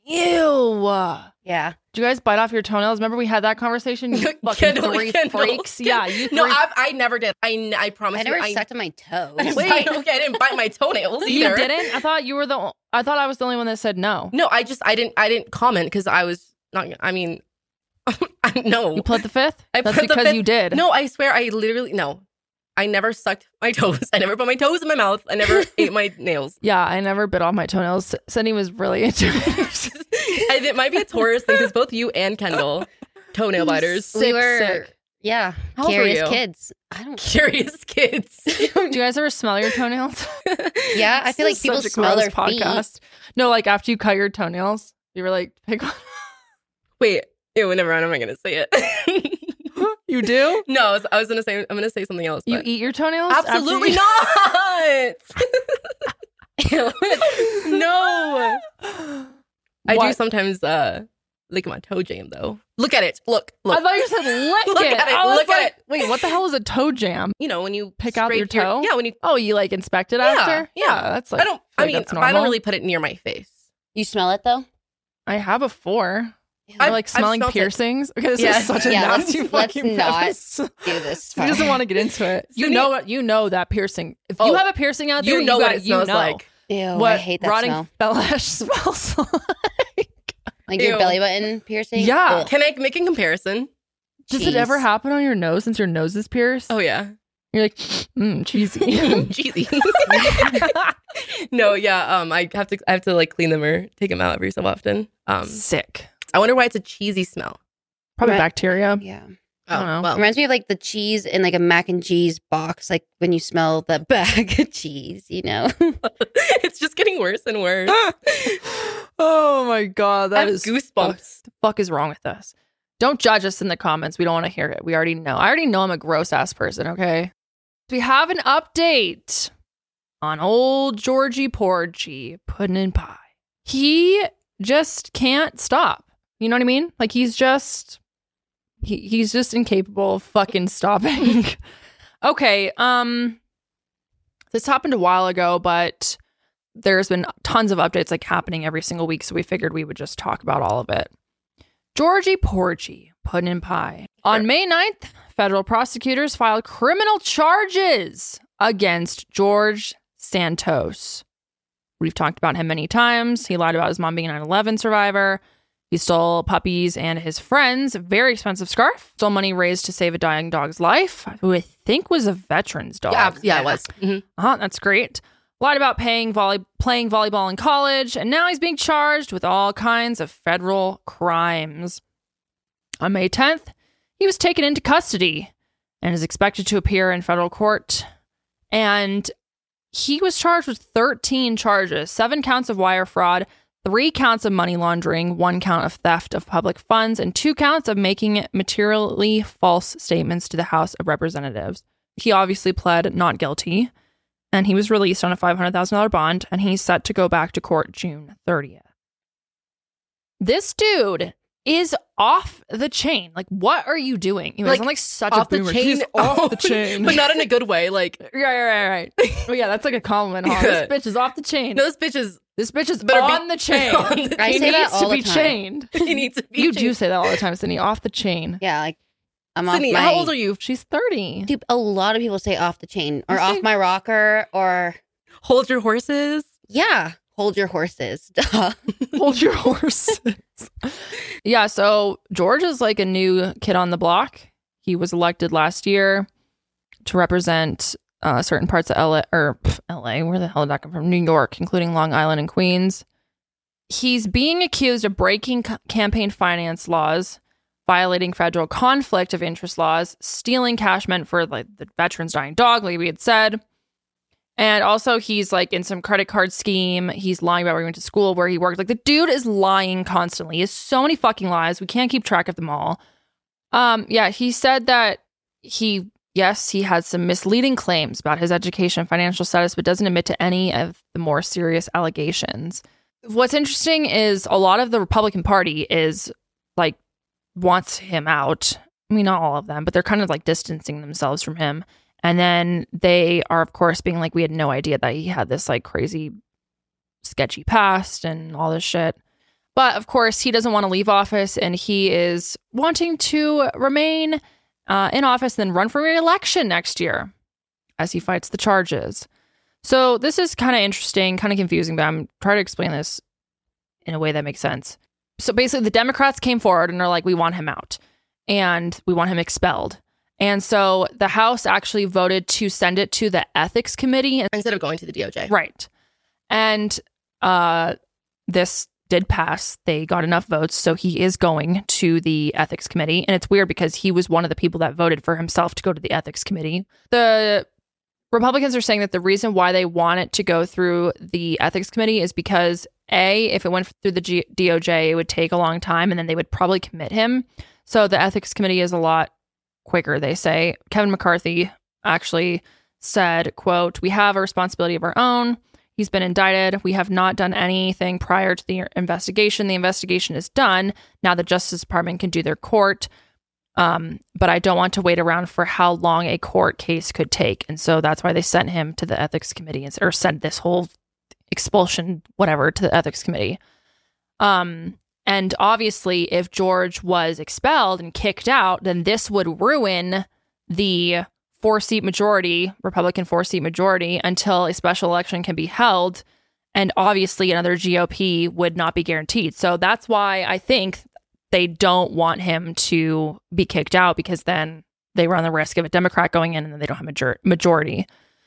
B: Ew.
C: Yeah.
B: Did you guys bite off your toenails? Remember we had that conversation? You fucking
A: Kendall,
B: three
A: Kendall.
B: freaks. Yeah, you three.
A: No, I, I never did. I, n- I promise
C: I never
A: you. I,
C: sucked on my toes.
A: I didn't
B: Wait.
A: bite- okay, I didn't bite my toenails
B: you
A: either.
B: didn't? I thought you were the. o- I thought I was the only one that said no.
A: No, I just I didn't I didn't comment because I was not. I mean, I no.
B: You pled the fifth.
A: I
B: That's
A: pled the
B: because
A: fifth.
B: you did.
A: No, I swear I literally no. I never sucked my toes. I never put my toes in my mouth. I never ate my nails.
B: Yeah, I never bit off my toenails. Cindy was really into it.
A: I, it might be a Taurus thing because both you and Kendall toenail biters.
C: we
B: Sick,
C: were,
B: sick.
C: yeah,
A: How old were
C: curious
A: you?
C: kids. I don't.
A: Curious kids.
B: Do you guys ever smell your toenails?
C: Yeah, I feel like
B: This is
C: people
B: such a
C: smell
B: gross
C: their feet.
B: podcast. No, like after you cut your toenails, you were like, pick on.
A: Wait, ew, never mind. I'm not gonna say it.
B: You do?
A: No, I was, I was gonna say I'm gonna say something else.
B: You
A: but-
B: eat your toenails? after
A: Absolutely
B: you-
A: not. Ew. No. I do
B: What?
A: sometimes uh lick my toe jam though. Look at it. Look. Look.
B: I thought you said lick
A: Look
B: it.
A: at it,
B: I was
A: look at
B: like,
A: it.
B: Wait, what the hell is a toe jam?
A: you know when you
B: Pick out
A: scrape
B: your toe?
A: yeah, when you.
B: Oh, you like inspect it
A: Yeah,
B: after?
A: yeah.
B: that's like.
A: I don't.
B: feel
A: I
B: like
A: mean,
B: that's
A: I
B: normal.
A: don't really put it near my face.
C: You smell it though?
B: I have before.
A: I've-
B: I like
A: I've
B: smelling
A: smelt it.
B: piercings. Okay, this
A: Yeah.
B: is such a
C: Yeah, let's-
B: nasty
C: let's
B: fucking
C: not
B: preface.
C: Do this.
B: He doesn't want to get into it. You
A: Cindy-
B: know what? You know that piercing. If you
A: Oh,
B: have a piercing out there,
A: You know what
B: got,
A: it smells
B: you know
A: like.
C: Ew,
B: what
C: I hate that
B: rotting
C: smell.
B: flesh smells like.
C: Like your
A: Ew.
C: belly button piercing.
B: Yeah.
C: Ugh.
A: Can I make a comparison?
B: Does it ever
C: Jeez.
B: happen on your nose since your nose is pierced?
A: Oh yeah.
B: You're like, mm, cheesy.
A: Cheesy. No, yeah. Um, I have to. I have to like clean them or take them out every so often. Um,
B: Sick.
A: I wonder why it's a cheesy smell.
B: Probably
C: Right.
B: bacteria.
C: Yeah.
B: I don't know.
A: Well,
C: Reminds me of like the cheese in like a mac and cheese box, like when you smell the bag of cheese, you know?
A: it's just getting worse and worse.
B: Oh my god,
A: I
B: that
A: have
B: is
A: goosebumps.
B: What the fuck is wrong with us? Don't judge us in the comments. We don't want to hear it. We already know. I already know I'm a gross ass person, okay? We have an update on old Georgie Porgy pudding and pie. He just can't stop. You know what I mean? Like he's just he, he's just incapable of fucking stopping. Okay, um this happened a while ago, but there's been tons of updates like happening every single week, so we figured we would just talk about all of it. Georgie Porgy, pudding and pie. On May ninth, federal prosecutors filed criminal charges against George Santos. We've talked about him many times. He lied about his mom being a nine eleven survivor. He stole puppies and his friend's very expensive scarf. Stole money raised to save a dying dog's life, who I think was a veteran's dog.
A: Yeah, yeah, it was. Mhm.
B: Uh-huh, that's great. Lied about paying volley- playing volleyball in college, and now he's being charged with all kinds of federal crimes. On May tenth, he was taken into custody and is expected to appear in federal court. And he was charged with thirteen charges, seven counts of wire fraud, three counts of money laundering, one count of theft of public funds, and two counts of making materially false statements to the House of Representatives. He obviously pled not guilty, and he was released on a five hundred thousand dollars bond, and he's set to go back to court June thirtieth. This dude is off the chain. Like, what are you doing? You know,
A: Like,
B: sound like such
A: off
B: a
A: the
B: boomer.
A: chain?
B: He's off
A: Oh,
B: the chain.
A: but not in a good way. Like,
B: Right, right, right, right. Oh, yeah, that's like a compliment, huh?
A: Yeah.
B: This bitch is off the chain.
A: no, this bitch is
B: This bitch is
A: better be-
B: on the chain.
A: on the
C: I
B: he
C: say that
B: needs
C: all
B: to
C: the
B: be
C: time.
B: chained.
A: he needs to be.
B: You do
A: changed.
B: say that all the time, Sydney. Off the chain.
C: Yeah, like I'm
A: Sydney,
C: off my.
A: how old are you?
B: She's thirty.
C: Dude, a lot of people say off the chain or
B: You
C: off
B: say-
C: my rocker or
A: Hold your horses.
C: yeah, hold your horses. Duh.
B: Hold your horses. Yeah, so George is like a new kid on the block. He was elected last year to represent uh, certain parts of L A, or pff, L A, where the hell did that come from? New York, including Long Island and Queens. He's being accused of breaking c- campaign finance laws, violating federal conflict of interest laws, stealing cash meant for like the veterans dying dog, like we had said. And also he's like in some credit card scheme. He's lying about where he went to school, where he worked. Like the dude is lying constantly. He has so many fucking lies. We can't keep track of them all. Um, yeah, he said that he, yes, he has some misleading claims about his education and financial status, but doesn't admit to any of the more serious allegations. What's interesting is a lot of the Republican Party is like wants him out. I mean, not all of them, but they're kind of like distancing themselves from him. And then they are, of course, being like, we had no idea that he had this like crazy, sketchy past and all this shit. But of course, he doesn't want to leave office, and he is wanting to remain uh, in office and then run for re-election next year as he fights the charges. So this is kind of interesting, kind of confusing, but I'm trying to explain this in a way that makes sense. So basically, the Democrats came forward and are like, we want him out and we want him expelled. And so the House actually voted to send it to the Ethics Committee.
A: Instead of going to the D O J.
B: Right. And uh, this did pass. They got enough votes. So he is going to the Ethics Committee. And it's weird because he was one of the people that voted for himself to go to the Ethics Committee. The Republicans are saying that the reason why they want it to go through the Ethics Committee is because, A, if it went through the G- D O J, it would take a long time and then they would probably commit him. So the Ethics Committee is a lot quicker, they say. Kevin McCarthy actually said, quote, we have a responsibility of our own. He's been indicted. We have not done anything prior to the investigation. The investigation is done. Now the Justice Department can do their court. Um, but I don't want to wait around for how long a court case could take. And so that's why they sent him to the Ethics Committee, or sent this whole expulsion, whatever, to the Ethics Committee. Um, and obviously, if George was expelled and kicked out, then this would ruin the four-seat majority, Republican four-seat majority, until a special election can be held. And obviously, another G O P would not be guaranteed. So that's why I think they don't want him to be kicked out, because then they run the risk of a Democrat going in and then they don't have a major- majority.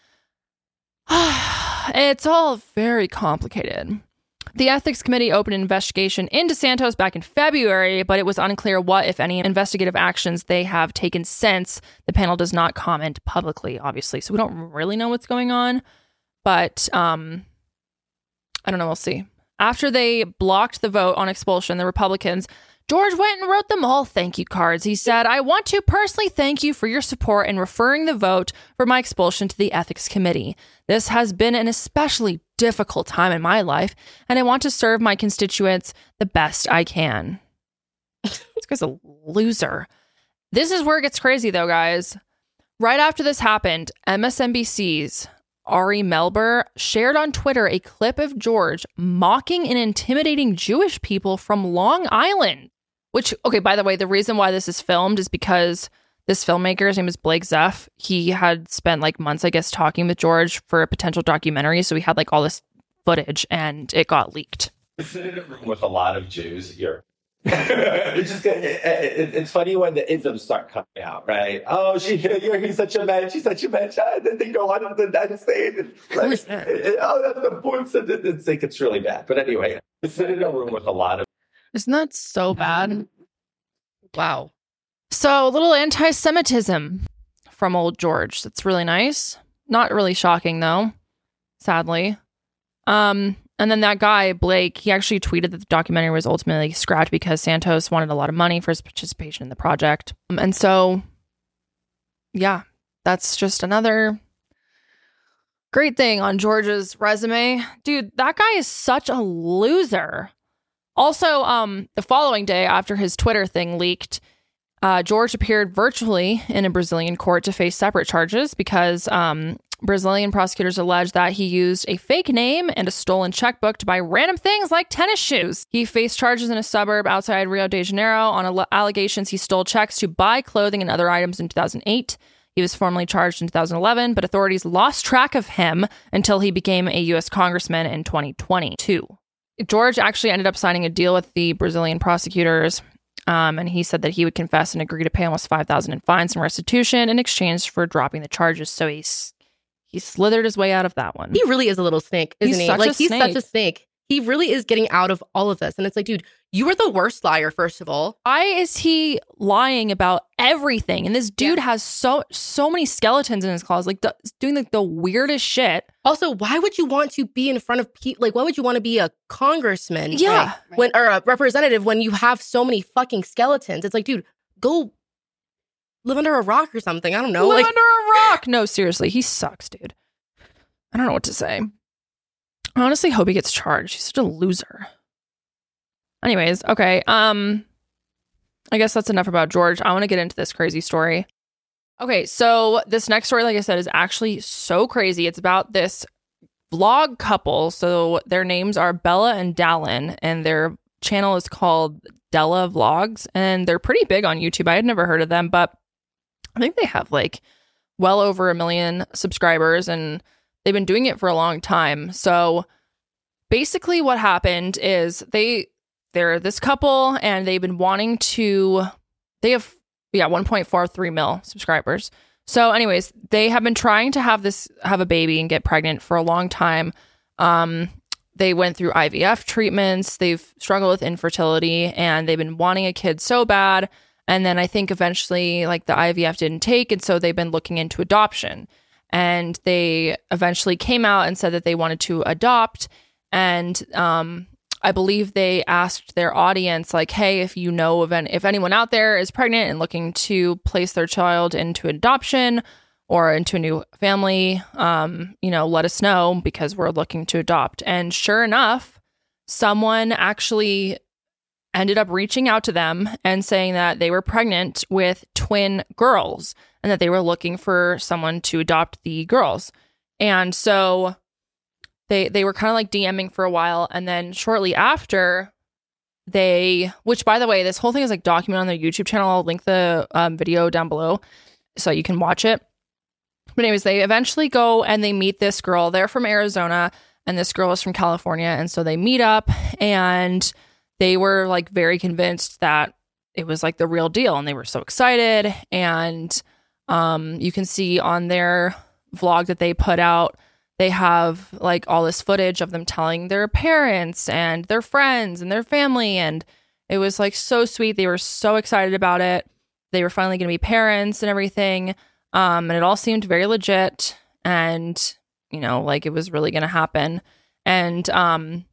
B: It's all very complicated. The Ethics Committee opened an investigation into Santos back in February, but it was unclear what, if any, investigative actions they have taken since. The panel does not comment publicly, obviously, so we don't really know what's going on. But um, I don't know. We'll see. After they blocked the vote on expulsion, the Republicans, George went and wrote them all thank you cards. He said, I want to personally thank you for your support in referring the vote for my expulsion to the Ethics Committee. This has been an especially difficult time in my life, and I want to serve my constituents the best I can. This guy's a loser. This is where it gets crazy, though, guys. Right after this happened, M S N B C's Ari Melber shared on Twitter a clip of George mocking and intimidating Jewish people from Long Island. Which, okay, by the way, the reason why this is filmed is because this filmmaker, his name is Blake Zeff, he had spent like months, I guess, talking with George for a potential documentary. So he had like all this footage and it got leaked.
E: Sit in a room with a lot of Jews here. it's just it, it, it's funny when the isms start coming out, right? Oh, she, you're, he's such a man, she's such a man, and then they go on and then say it. Like, it, oh, that's the point. And it's like it's really bad. But anyway, sit in a room with a lot of.
B: Isn't that so bad?
A: Wow.
B: So a little anti-Semitism from old George. That's really nice. Not really shocking, though. sadly. Um, and then that guy, Blake, he actually tweeted that the documentary was ultimately scrapped because Santos wanted a lot of money for his participation in the project. Um, and so, yeah, that's just another great thing on George's resume. Dude, that guy is such a loser. Also, um, the following day after his Twitter thing leaked, uh, George appeared virtually in a Brazilian court to face separate charges because um, Brazilian prosecutors allege that he used a fake name and a stolen checkbook to buy random things like tennis shoes. He faced charges in a suburb outside Rio de Janeiro on alle- allegations he stole checks to buy clothing and other items in two thousand eight. He was formally charged in two thousand eleven, but authorities lost track of him until he became a U S congressman in twenty twenty-two. George actually ended up signing a deal with the Brazilian prosecutors, um, and he said that he would confess and agree to pay almost five thousand dollars in fines and restitution in exchange for dropping the charges. So he's he slithered his way out of that one.
A: He really is a little snake, isn't
B: He's
A: he?
B: such
A: Like
B: a
A: he's
B: snake.
A: such a snake. He really is getting out of all of this. And it's like, dude, you are the worst liar, first of all.
B: Why is he lying about everything? And this dude
A: Yeah.
B: has so so many skeletons in his closet, like the, doing like the weirdest shit.
A: Also, why would you want to be in front of people? Like, why would you want to be a congressman?
B: Yeah.
C: Right, right.
A: When or a representative when you have so many fucking skeletons? It's like, dude, go live under a rock or something. I don't know.
B: Live
A: Like,
B: under a rock. No, seriously, he sucks, dude. I don't know what to say. I honestly hope he gets charged. He's such a loser. Anyways, okay. Um, I guess that's enough about George. I want to get into this crazy story. Okay, so this next story, like I said, is actually so crazy. It's about this vlog couple. So their names are Bella and Dallin, and their channel is called Della Vlogs, and they're pretty big on YouTube. I had never heard of them, but I think they have like well over a million subscribers, and they've been doing it for a long time. So basically what happened is they they're this couple, and they've been wanting to they have yeah one point four three mil subscribers. So anyways, they have been trying to have this have a baby and get pregnant for a long time. Um they went through I V F treatments, they've struggled with infertility, and they've been wanting a kid so bad. And then I think eventually like the I V F didn't take, and so they've been looking into adoption. And they eventually came out and said that they wanted to adopt. And um, I believe they asked their audience, like, hey, if you know of any, if anyone out there is pregnant and looking to place their child into adoption or into a new family, um, you know, let us know because we're looking to adopt. And sure enough, someone actually ended up reaching out to them and saying that they were pregnant with twin girls and that they were looking for someone to adopt the girls. And so they they were kind of like DMing for a while. And then shortly after, they, which by the way, this whole thing is like documented on their YouTube channel. I'll link the um, video down below so you can watch it. But anyways, they eventually go and they meet this girl. They're from Arizona and this girl is from California. And so they meet up, and they were like very convinced that it was like the real deal, and they were so excited. And um, you can see on their vlog that they put out, they have like all this footage of them telling their parents and their friends and their family. And it was like so sweet. They were so excited about it. They were finally going to be parents and everything. Um, and it all seemed very legit. And, you know, like it was really going to happen. And um,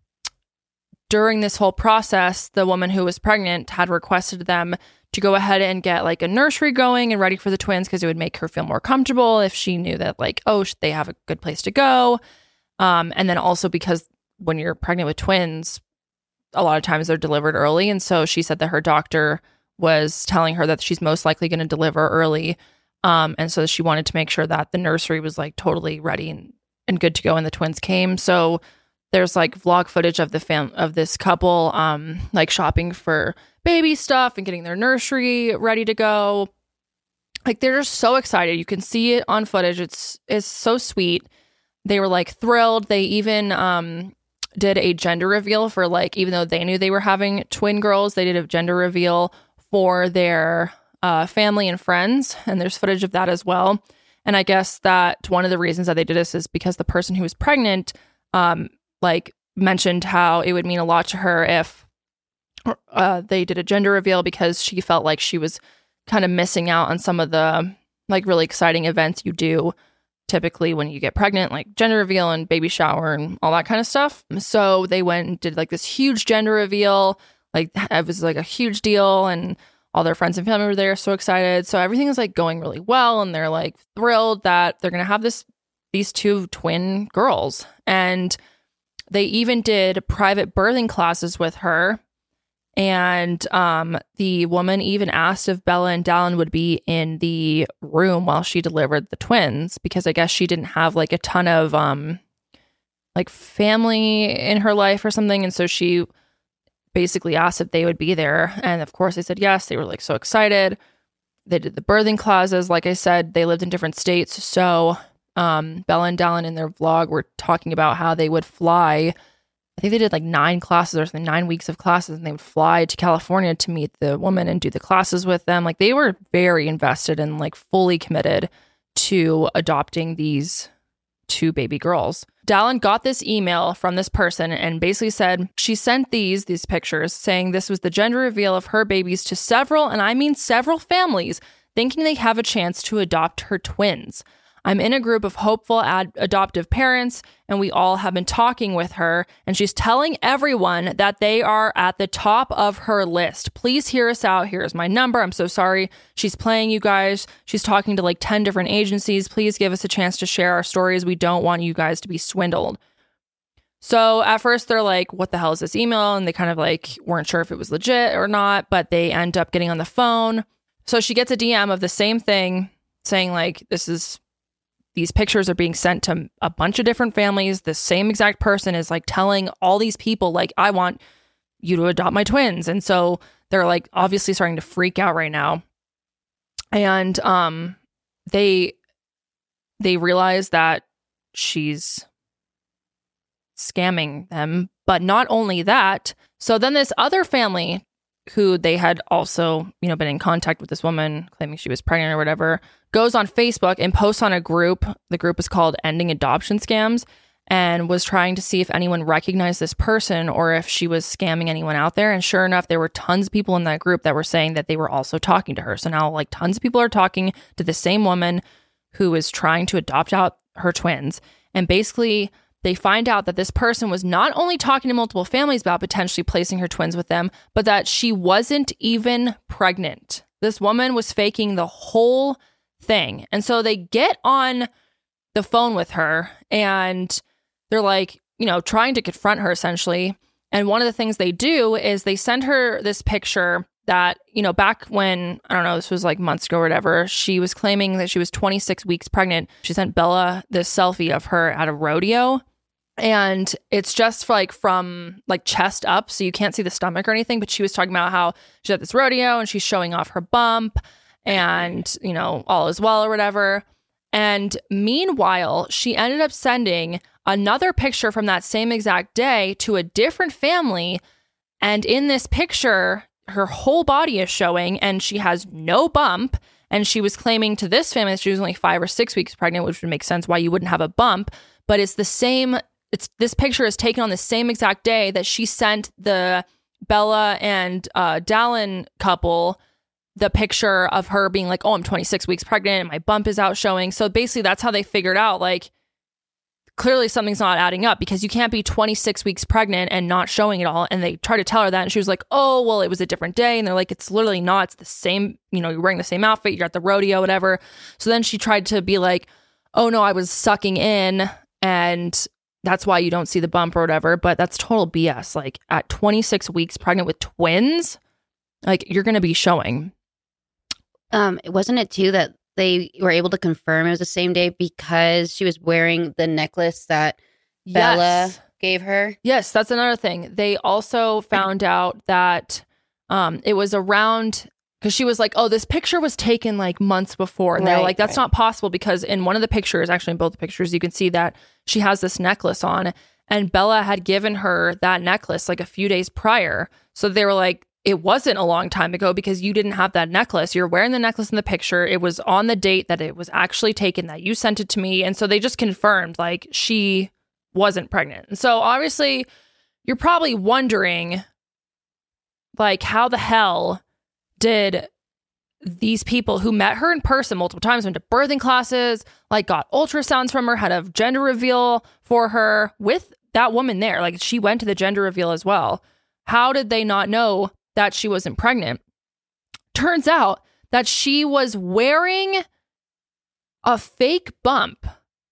B: during this whole process, the woman who was pregnant had requested them to go ahead and get like a nursery going and ready for the twins because it would make her feel more comfortable if she knew that like, oh, they have a good place to go. Um, and then also because when you're pregnant with twins, a lot of times they're delivered early. And so she said that her doctor was telling her that she's most likely going to deliver early. Um, and so she wanted to make sure that the nursery was like totally ready and, and good to go when the twins came. So there's like vlog footage of the fam of this couple, um, like shopping for baby stuff and getting their nursery ready to go. Like they're just so excited. You can see it on footage. It's it's so sweet. They were like thrilled. They even um did a gender reveal for like, even though they knew they were having twin girls, they did a gender reveal for their uh, family and friends. And there's footage of that as well. And I guess that one of the reasons that they did this is because the person who was pregnant, um, like mentioned how it would mean a lot to her if uh, they did a gender reveal, because she felt like she was kind of missing out on some of the like really exciting events you do typically when you get pregnant, like gender reveal and baby shower and all that kind of stuff. So they went and did like this huge gender reveal. Like it was like a huge deal, and all their friends and family were there, so excited. So everything is like going really well, and they're like thrilled that they're going to have this these two twin girls. And they even did private birthing classes with her. And um, the woman even asked if Bella and Dallin would be in the room while she delivered the twins, because I guess she didn't have like a ton of um, like family in her life or something. And so she basically asked if they would be there. And of course they said yes. They were like so excited. They did the birthing classes. Like I said, they lived in different states. So um, Bella and Dallin in their vlog were talking about how they would fly. I think they did like nine classes or something, nine weeks of classes, and they would fly to California to meet the woman and do the classes with them. Like they were very invested and like fully committed to adopting these two baby girls. Dallin got this email from this person and basically said she sent these, these pictures saying this was the gender reveal of her babies to several, and I mean several families, thinking they have a chance to adopt her twins. I'm in a group of hopeful ad- adoptive parents, and we all have been talking with her, and she's telling everyone that they are at the top of her list. Please hear us out. Here's my number. I'm so sorry. She's playing you guys. She's talking to like ten different agencies. Please give us a chance to share our stories. We don't want you guys to be swindled. So at first they're like, what the hell is this email? And they kind of like weren't sure if it was legit or not, but they end up getting on the phone. So she gets a D M of the same thing saying like, this is these pictures are being sent to a bunch of different families. The same exact person is like telling all these people, like, I want you to adopt my twins. And so they're like obviously starting to freak out right now. And um, they they realize that she's scamming them. But not only that, so then this other family who they had also, you know, been in contact with this woman claiming she was pregnant or whatever, goes on Facebook and posts on a group. The group is called Ending Adoption Scams, and was trying to see if anyone recognized this person or if she was scamming anyone out there. And sure enough, there were tons of people in that group that were saying that they were also talking to her. So now like tons of people are talking to the same woman who is trying to adopt out her twins. And basically they find out that this person was not only talking to multiple families about potentially placing her twins with them, but that she wasn't even pregnant. This woman was faking the whole thing. And so they get on the phone with her and they're like, you know, trying to confront her essentially. And one of the things they do is they send her this picture that, you know, back when, I don't know, this was like months ago or whatever, she was claiming that she was twenty-six weeks pregnant. She sent Bella this selfie of her at a rodeo. And it's just like from like chest up, so you can't see the stomach or anything. But she was talking about how she's at this rodeo and she's showing off her bump and, you know, all is well or whatever. And meanwhile, she ended up sending another picture from that same exact day to a different family. And in this picture, her whole body is showing and she has no bump. And she was claiming to this family that she was only five or six weeks pregnant, which would make sense why you wouldn't have a bump. But it's the same. It's this picture is taken on the same exact day that she sent the Bella and uh, Dallin couple the picture of her being like, oh, I'm twenty-six weeks pregnant and my bump is out showing. So basically that's how they figured out, like, clearly something's not adding up because you can't be twenty-six weeks pregnant and not showing it all. And they tried to tell her that. And she was like, oh, well, it was a different day. And they're like, it's literally not. It's the same, you know, you're wearing the same outfit. You're at the rodeo, whatever. So then she tried to be like, oh, no, I was sucking in and that's why you don't see the bump or whatever. But that's total B S. Like at twenty-six weeks pregnant with twins, like you're going to be showing.
C: Um, wasn't it too that they were able to confirm it was the same day because she was wearing the necklace that Bella
B: Yes.
C: gave her?
B: Yes, that's another thing. They also found out that um, it was around, because she was like, oh, this picture was taken like months before. And they're
C: Right,
B: like, that's
C: right.
B: not possible because in one of the pictures, actually in both the pictures, you can see that she has this necklace on and Bella had given her that necklace like a few days prior. So they were like, it wasn't a long time ago because you didn't have that necklace. You're wearing the necklace in the picture. It was on the date that it was actually taken, that you sent it to me. And so they just confirmed like she wasn't pregnant. And so obviously you're probably wondering like how the hell did these people who met her in person multiple times, went to birthing classes, like got ultrasounds from her, had a gender reveal for her with that woman there. Like she went to the gender reveal as well. How did they not know that she wasn't pregnant? Turns out that she was wearing a fake bump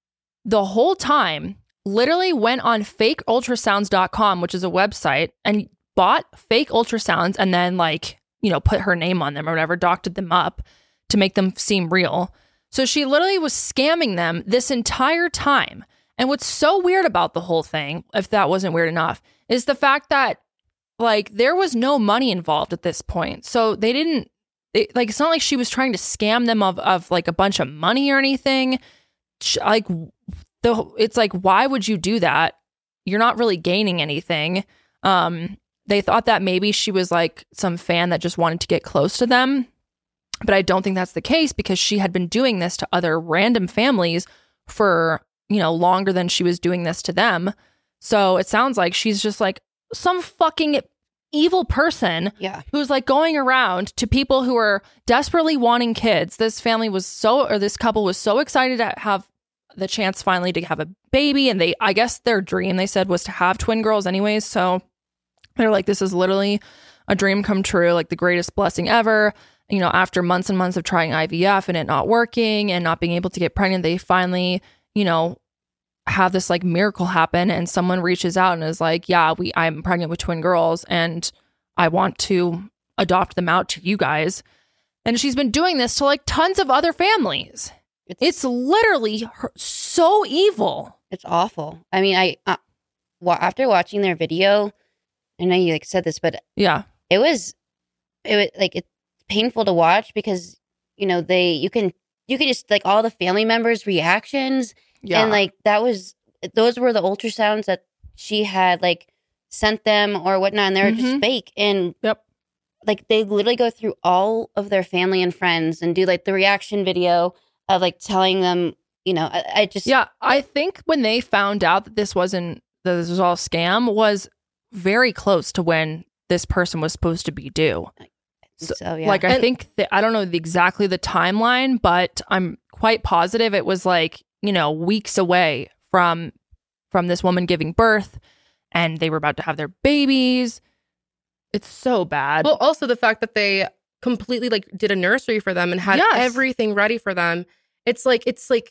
B: the whole time, literally went on fake ultrasounds dot com, which is a website, and bought fake ultrasounds and then like, you know, put her name on them or whatever, doctored them up to make them seem real. So she literally was scamming them this entire time. And what's so weird about the whole thing, if that wasn't weird enough, is the fact that like there was no money involved at this point. So they didn't, it, like, it's not like she was trying to scam them of, of like a bunch of money or anything. She, like, the it's like, why would you do that? You're not really gaining anything. Um, they thought that maybe she was like some fan that just wanted to get close to them. But I don't think that's the case because she had been doing this to other random families for, you know, longer than she was doing this to them. So it sounds like she's just like some fucking evil person
C: Yeah.
B: who's like going around to people who are desperately wanting kids. This family was so, or this couple was so excited to have the chance finally to have a baby. And they, I guess their dream, they said, was to have twin girls anyways. So they're like, this is literally a dream come true, like the greatest blessing ever. You know, after months and months of trying I V F and it not working and not being able to get pregnant, they finally, you know, have this like miracle happen, and someone reaches out and is like, yeah, we I'm pregnant with twin girls and I want to adopt them out to you guys. And she's been doing this to like tons of other families.
C: It's
B: It's literally her- so evil.
C: it's awful. I mean, I uh, wa- after watching their video, I know you like said this, but
B: Yeah.
C: it was it was like it's painful to watch because you know they you can you can just like all the family members' reactions.
B: Yeah.
C: And like that was those were the ultrasounds that she had like sent them or whatnot, and they were
B: Mhm.
C: just fake. And
B: Yep.
C: like they literally go through all of their family and friends and do like the reaction video of like telling them, you know, I, I just
B: Yeah, I think when they found out that this wasn't that this was all scam was very close to when this person was supposed to be due.
C: so,
B: So,
C: yeah.
B: Like I
A: And-
B: think that I don't know the, exactly the timeline, but I'm quite positive it was like, you know, weeks away from from this woman giving birth, and they were about to have their babies. It's so bad.
A: Well, also the fact that they completely like did a nursery for them and had
B: Yes.
A: everything ready for them. It's like it's like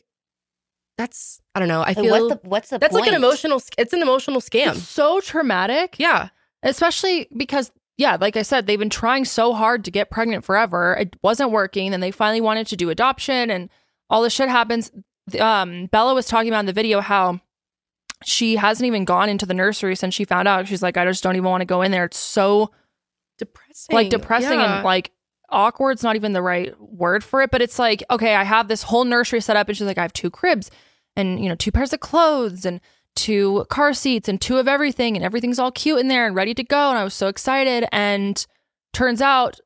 A: that's I don't know. I
C: Like,
A: feel
C: what's the what's the
A: that's like an
C: point?
A: emotional. sc- It's an emotional scam.
B: It's so traumatic.
A: Yeah.
B: Especially because, yeah, like I said, they've been trying so hard to get pregnant forever. It wasn't working. Then they finally wanted to do adoption and all this shit happens. Um, Bella was talking about in the video how she hasn't even gone into the nursery since she found out. She's like, I just don't even want to go in there. It's so
A: Depressing.
B: like depressing
A: Yeah.
B: and like awkward's not even the right word for it. But it's like, okay, I have this whole nursery set up, and she's like, I have two cribs and, you know, two pairs of clothes and two car seats and two of everything, and everything's all cute in there and ready to go. And I was so excited. And turns out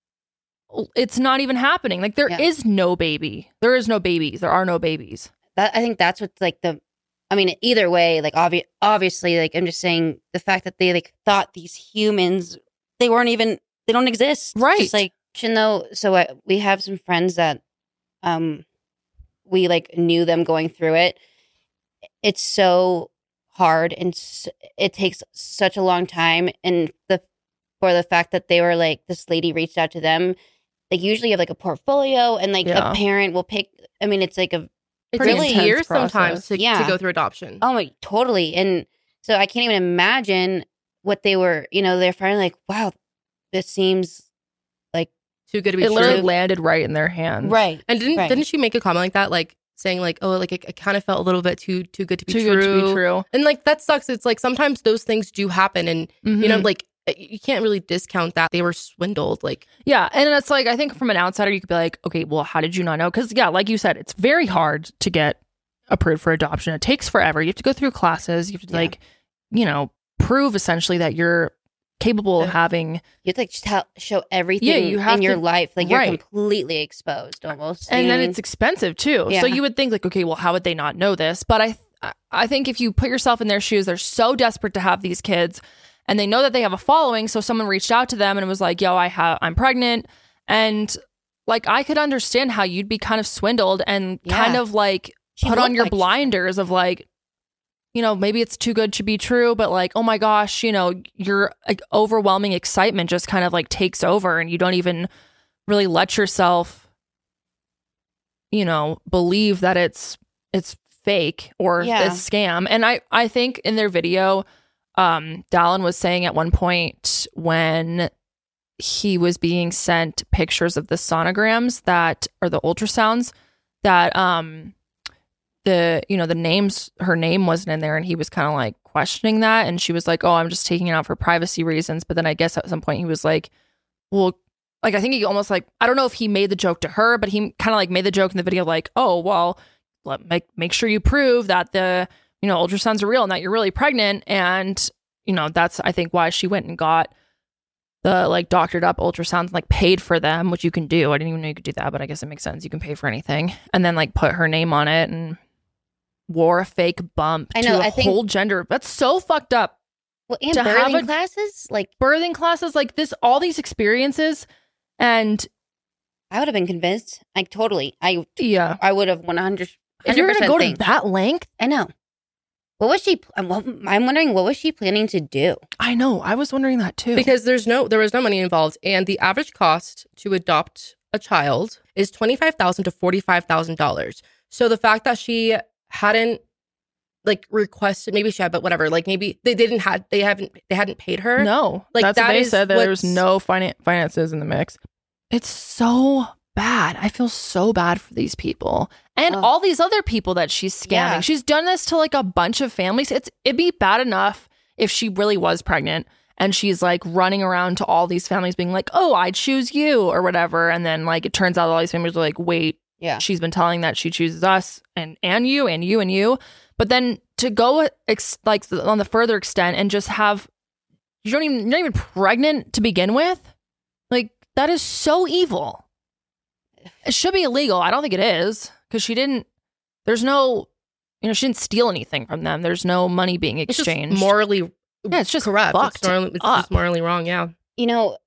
B: it's not even happening. Like there
C: Yeah.
B: is no baby. There is no babies. There are no babies.
C: That I think that's what's like the. I mean, either way, like obvi- obviously, like I'm just saying the fact that they like thought these humans they weren't even they don't exist.
B: Right.
C: Just like you know, so I, we have some friends that um we like knew them going through it. It's so hard and s- it takes such a long time, and the for the fact that they were like this lady reached out to them. Like usually you have like a portfolio and like
B: Yeah.
C: a parent will pick. I mean, it's like a
A: It
B: Pretty
A: takes
B: intense
A: years
B: process.
A: sometimes to,
C: Yeah.
A: to go through adoption.
C: Oh my, totally. And so I can't even imagine what they were, you know, they're finally like, wow, this seems like,
A: Too good to be
B: It
A: true.
B: literally landed right in their hands.
C: right.
A: And didn't
C: Right.
A: didn't she make a comment like that, like saying like, oh, like it, it kind of felt a little bit too too good to be
B: Too
A: true.
B: good to be true.
A: And like that sucks. It's like sometimes those things do happen, and you know,
B: Mhm.
A: like you can't really discount that they were swindled. Like
B: Yeah, and it's like I think from an outsider you could be like, okay, well, how did you not know? Because yeah, like you said, it's very hard to get approved for adoption. It takes forever. You have to go through classes. You have to
C: Yeah.
B: like, you know, prove essentially that you're capable of
A: Yeah.
B: having.
C: You have to like just tell, show everything
B: Yeah, you have
C: in your
B: to-
C: life. Like you're
B: right.
C: completely exposed almost.
B: And
C: you know
B: then
C: what I
B: it's expensive too.
C: Yeah.
B: So you would think like, okay, well, how would they not know this? But I, I think if you put yourself in their shoes, they're so desperate to have these kids, and they know that they have a following. So someone reached out to them and was like, "Yo, I have, I'm pregnant," and like I could understand how you'd be kind of swindled and
C: Yeah.
B: kind of like
C: She
B: put on
C: looked
B: your
C: like she-
B: blinders of like, you know, maybe it's too good to be true, but like, oh my gosh, you know, your like overwhelming excitement just kind of like takes over and you don't even really let yourself, you know, believe that it's it's fake or
C: Yeah.
B: a scam. And I I think in their video, um, Dallin was saying at one point when he was being sent pictures of the sonograms that or the ultrasounds that um the you know the names her name wasn't in there, and he was kind of like questioning that, and she was like, oh, I'm just taking it out for privacy reasons. But then I guess at some point he was like, well, like I think he almost like, I don't know if he made the joke to her, but he kind of like made the joke in the video like, oh well, let make make sure you prove that the you know ultrasounds are real and that you're really pregnant. And you know that's I think why she went and got the like doctored up ultrasounds, like paid for them, which you can do. I didn't even know you could do that, but I guess it makes sense. You can pay for anything, and then like put her name on it and wore a fake bump
C: I know,
B: to a
C: I think-
B: whole gender. That's so fucked up.
C: Well, and
B: to have
C: birthing
B: a-
C: classes, like
B: Birthing classes like this, all these experiences, and
C: I would have been convinced. Like totally, I
B: yeah,
C: I would have one hundred.
B: if you're gonna go
C: think.
B: to that length,
C: I know. What was she? I'm, I'm wondering what was she planning to do?
B: I know. I was wondering that too.
A: Because there's no there was no money involved, and the average cost to adopt a child is twenty-five thousand to forty-five thousand dollars. So the fact that she hadn't like requested, maybe she had, but whatever, like maybe they didn't had they haven't they hadn't paid her.
B: no,
A: Like,
B: that's what
A: that
B: they
A: is
B: said. That there was
A: what's-
B: no finan- finances in the mix. It's so bad. I feel so bad for these people and
C: Ugh.
B: all these other people that she's scamming.
C: Yeah.
B: She's done this to like a bunch of families. It's it'd be bad enough if she really was pregnant and she's like running around to all these families being like, "Oh, I choose you" or whatever, and then like it turns out all these families are like, "Wait,
C: Yeah,
B: she's been telling that she chooses us and and you and you and you." But then to go ex- like th- on the further extent and just have you don't even you're not even pregnant to begin with, like that is so evil. It should be illegal. I don't think it is because she didn't. There's no, you know, she didn't steal anything from them. There's no money being
A: It's just
B: exchanged.
A: morally
B: yeah, it's just
A: corrupt.
B: fucked
A: It's, morally, it's
B: up.
A: just morally wrong. Yeah.
C: you know,